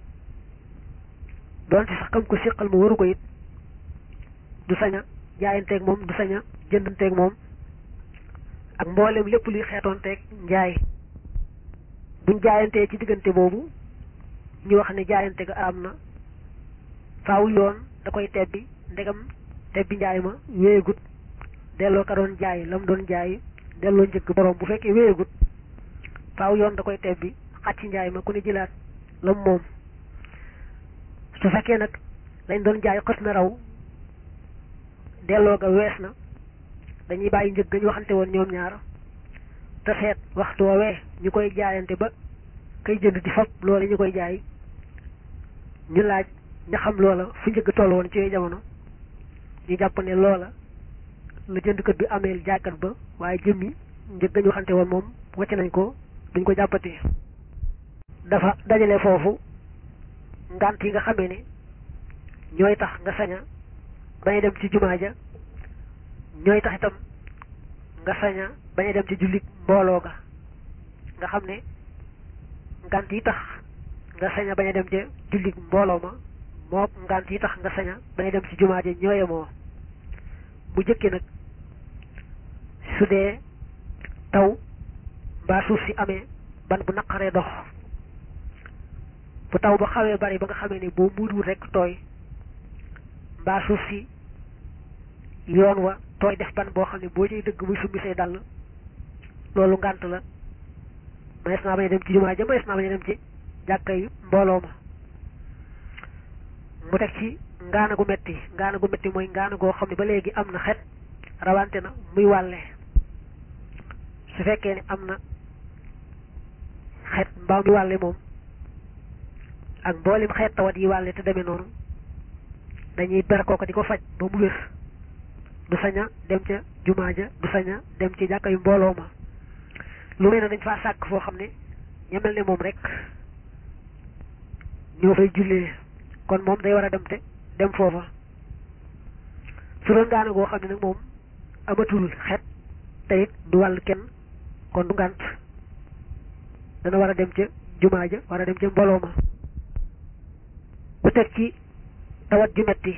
doonte sax xam ko siqal mu waru ko it du saña jaayanteeg moom du saña jëndanteeg moom ak mboolem lépp luy xeetoonteeg njaay buñ jaayantee ci diggante boobu ñu wax ne jaayante ga araam na faaw yoon da koy tebbi ndegam tebbi njaay ma wéyegut delloo ka doon jaay lam doon jaay delloo njëgg borom bu fekkee wéyegut faaw yoon da koy tebbi xàcc njaay ma ku ne jëlaat lam moom su fekkee nag lañ doon jaay xës na raw delloo ga wees na dañuy bàyyi njëg gañ waxante woon ñoom ñaar te seet waxtu woowee ñu koy jaayante ba kay jënd di fab loola ñu koy jaay ñu laaj ña xam loola fu njëgg toll woon ci yooyu jamono ñu jàpp ne loola la jëndkat bi ameel jaaykat ba waaye jëmmi njëg gañ waxante woon moom wàcc nañ ko duñ ko jàppati dafa dajale foofu ngant yi nga xamee ne ñooy tax nga saña bañ a dem ci jumaa ja ñooy tax itam nga saña bañ a dem ci jullit mbooloo ga nga xam ne ngant yi tax nga saña bañ a dem ca jullit mbooloo ma moo ngant yi tax nga saña bañ a dem ci jumaa ja ñooye moo bu jëkki nag su dee taw mbaa suuf si amee ban bu naqaree dox bu taw ba xawee bari ba nga xamee ne boo muuduwul rekk tooy mbaa suuf si yoon wa tooy def ban boo xam ne boo cay dëgg muy summi say dàll loolu ngànt la manees naa bañ a dem ci jumaa ja manees naa bañ a dem ci jàkkay mbooloo ma mu teg ci ngaana gu metti mooy ngaana goo xam ne ba léegi am na xet rawante na muy wàlle su fekkee ne am na xet mbaa muy wàlle moom ak mboolem xeet tawat yi wàlle te demee noonu dañuy ber kooko di ko faj ba mu wér du saña dem ca jumaa ja du saña dem ci jàkka yu mbooloo ma lu mel ne dañ faa sàkk foo xam ne ñemel ne moom rek ñoo fay jullee kon moom day war a dem te dem foofa su doon gaana goo xam ne nag moom amatul xet te it du wàll kenn kon du ngànt dana war a dem ca jumaa ja war a dem ca mbooloo ma. bu teg ci tawat ju metti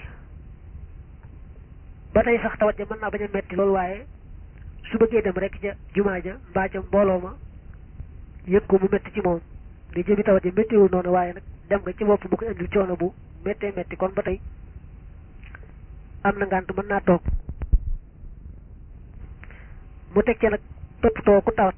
ba tey sax tawat ja mën naa bañ a metti loolu waaye su bëggee dem rek ca jumaa ja mbaa ca mbooloo ma yëg ko mu metti ci moom di jëmi tawat ja méttiwul noonu waaye nag dem nga ci bopp bu ko indil coono bu méttee métti kon ba tey am na ngànt mën naa toog. mu teg ci nag toppatoo ku tawat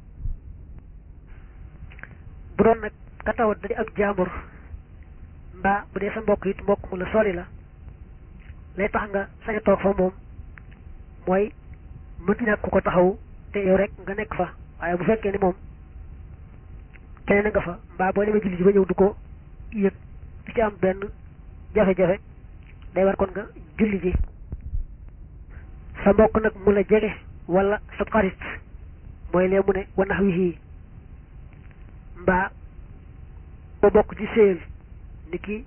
bu doon nag ka tawat da di ab jaambur mbaa bu dee sa mbokk it mbokk mu la sori la lay tax nga sañ a toog fa moom mooy mënti ñàkk ku ko taxaw te yow rek nga nekk fa waaye bu fekkee ni moom keneen nga fa mbaa boo demee julli ji ba ñëw du ko yëg du ci am benn jafe-jafe day war kon nga julli ji. sa mbokk nag mu la jege wala sa xarit mooy lee mu ne wanax wi mbaa ba bokk ci séel ni ki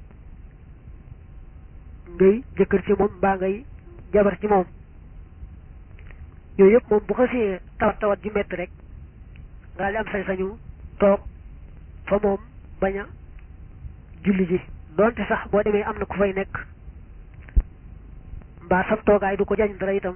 ngay jëkkër ci moom mbaa ngay jabar ci moom yooyu yëpp moom bu xasee tawat ju metti rek nga di am sañ-sañu toog fa moom bañ a julli ji doonte sax boo demee am na ku fay nekk mbaa sab toogaay du ko jañ dara itam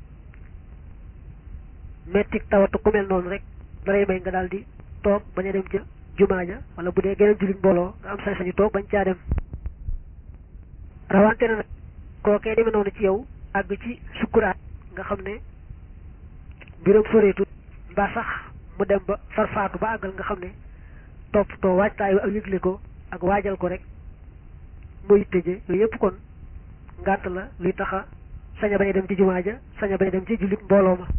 metti tawatu ku mel noonu rek daray may nga daal di toog bañ a dem ca jumaa ja wala bu dee geneen jullit mbooloo nga am sañ-sañu toog bañ caa dem. rawante na nag kookee demee noonu ci yow àgg ci sukkuraat nga xam ne mbiram soreetut mbaa sax mu dem ba farfaatu ba àggal nga xam ne toppatoo waajtaayu ak yëgle ko ak waajal ko rek muy tëje yooyu yëpp kon ngànt la luy taxa sañ a bañ a dem ci jumaa ja sañ a bañ a dem ci jullit mbooloo ma.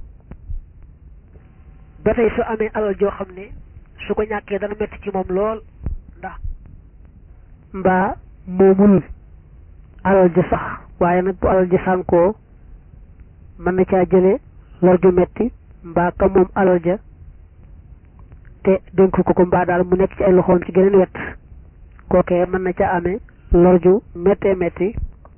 ba tey su amee alal joo xam ne su ko ñàkkee dana metti ci moom lool ndax mbaa moomul alal ji sax waaye nag bu alal ji sànkoo mën na caa jële lor ju metti mbaa ka moom alal ja te dénk ko mbaa daal mu nekk ci ay loxoom ci geneen wet kookee mën na caa amee lor ju méttee métti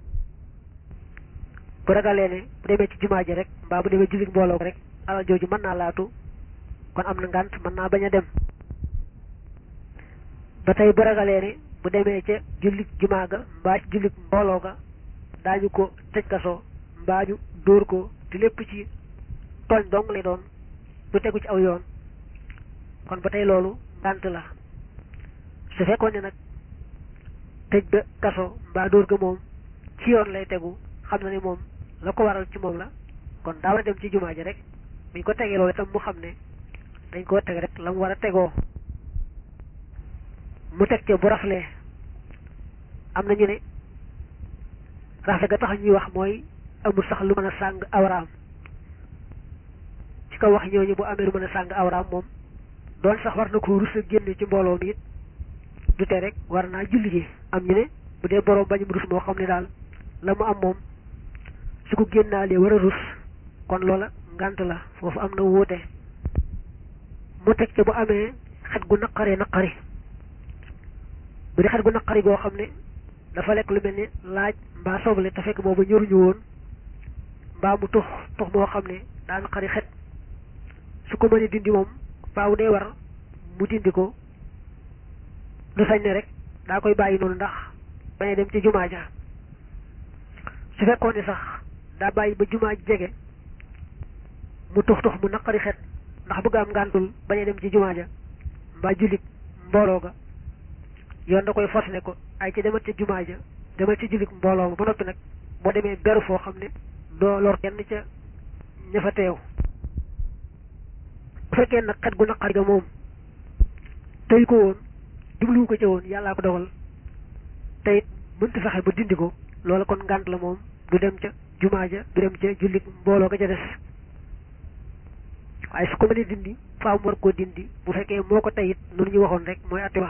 bu ragalee ne bu demee ci jumaa ji rek mbaa bu demee jullit mbooloo rek alal jooju mën naa laatu kon am na ngànt mën naa bañ a dem. ba tey bu ragalee ne bu demee ca jullit jumaa ga mbaa ci jullit mbooloo ga daañu ko tëj kaso mbaa ñu dóor ko te lépp ci tooñ dong lay doon du tegu ci aw yoon kon ba tey loolu ngànt la. su fekkoon ne nag tëj ba kaso mbaa dóor ga moom ci yoon lay tegu xam na ne moom la ko waral ci moom la kon daa war a dem ci jumaa ji rek buñ ko tegee loolu itam mu xam ne dañ koo teg rek la mu war a tegoo. mu teg ca bu raflee am na ñu ne rafle ga tax ñuy wax mooy amul sax lu mën a sàng awraam ci kaw wax ñooñu bu amee lu mën a sàng awraam moom doon sax war na ko rus a génne ci mbooloo mi it du te rek war naa julli ji. am ñu ne bu dee boroom bañum rus moo xam ne daal la mu am moom su ko génnaalee war a rus kon loola ngànt la foofu am na wuute. mu teg ca bu amee xet gu naqari bu dee xet gu naqari goo xam ne dafa lekk lu mel ni laaj mbaa soble te fekk boobu ñoruñu woon mbaa mu tux moo xam ne daa naqari xet su ko mënee dindi moom faaw day war mu dindi ko du sañ ne rek daa koy bàyyi noonu ndax bañ a dem ci jumaa ja. su fekkoon ne sax daa bàyyi ba jumaa ji jege mu tux mu naqari xet ndax bëgg am ngàntul bañ a dem ci jumaa ja mbaa jullit mbooloo ga yoon da koy forcé ne ko ay ci demal ci jumaa ja demal ci jullit mbooloo ma ba noppi nag boo demee beru foo xam ne doo lor kenn ca ña fa teew. bu fekkee nag xet gu naqari ga moom tey ko woon jubluwu ko ca woon yàllaa ko dogal te it mënta fexe ba dindi ko loola kon ngànt la moom du dem ca jumaa ja du dem ca jullit mbooloo ga ca des. waaye su ko mënee dindi faaw mu war koo dindi bu fekkee moo ko tey it noonu ñu waxoon rek mooy àtte ba.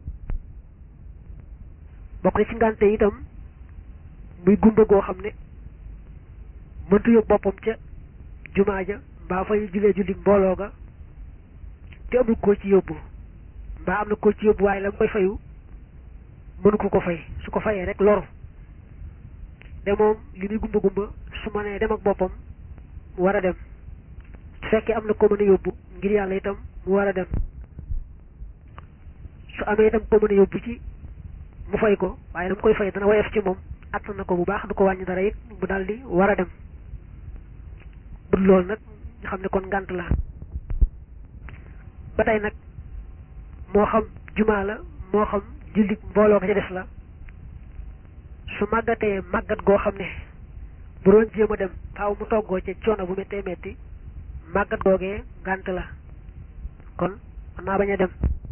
bokk na ci ngànte itam muy gumba goo xam ne mëntu yóbbu boppam ca jumaa ja mbaa fay julee julli mbooloo ga te amul koo ci yóbbu mbaa am na koo ci yóbbu waaye la mu koy fayu mënu ko fay su ko fayee rek loru de moom li muy gumba su ma nee dem ak boppam mu war a dem su fekkee am na ko mën a yóbbu ngir yàlla itam mu war a dem. su amee itam ko mën a yóbbu ci mu fay ko waaye dama koy fay dana woyof ci moom attan na ko bu baax du ko wàññi dara it bu daal di war a dem bu loolu nag nga xam ne kon ngànt la ba tey nag moo xam jumaa la moo xam jullit mbooloo ko ca des la su màggatee màggat goo xam ne bu doon jéem a dem faaw mu toggoo ca coono bu méttee métti màggat googee ngànt la kon mën naa bañ a dem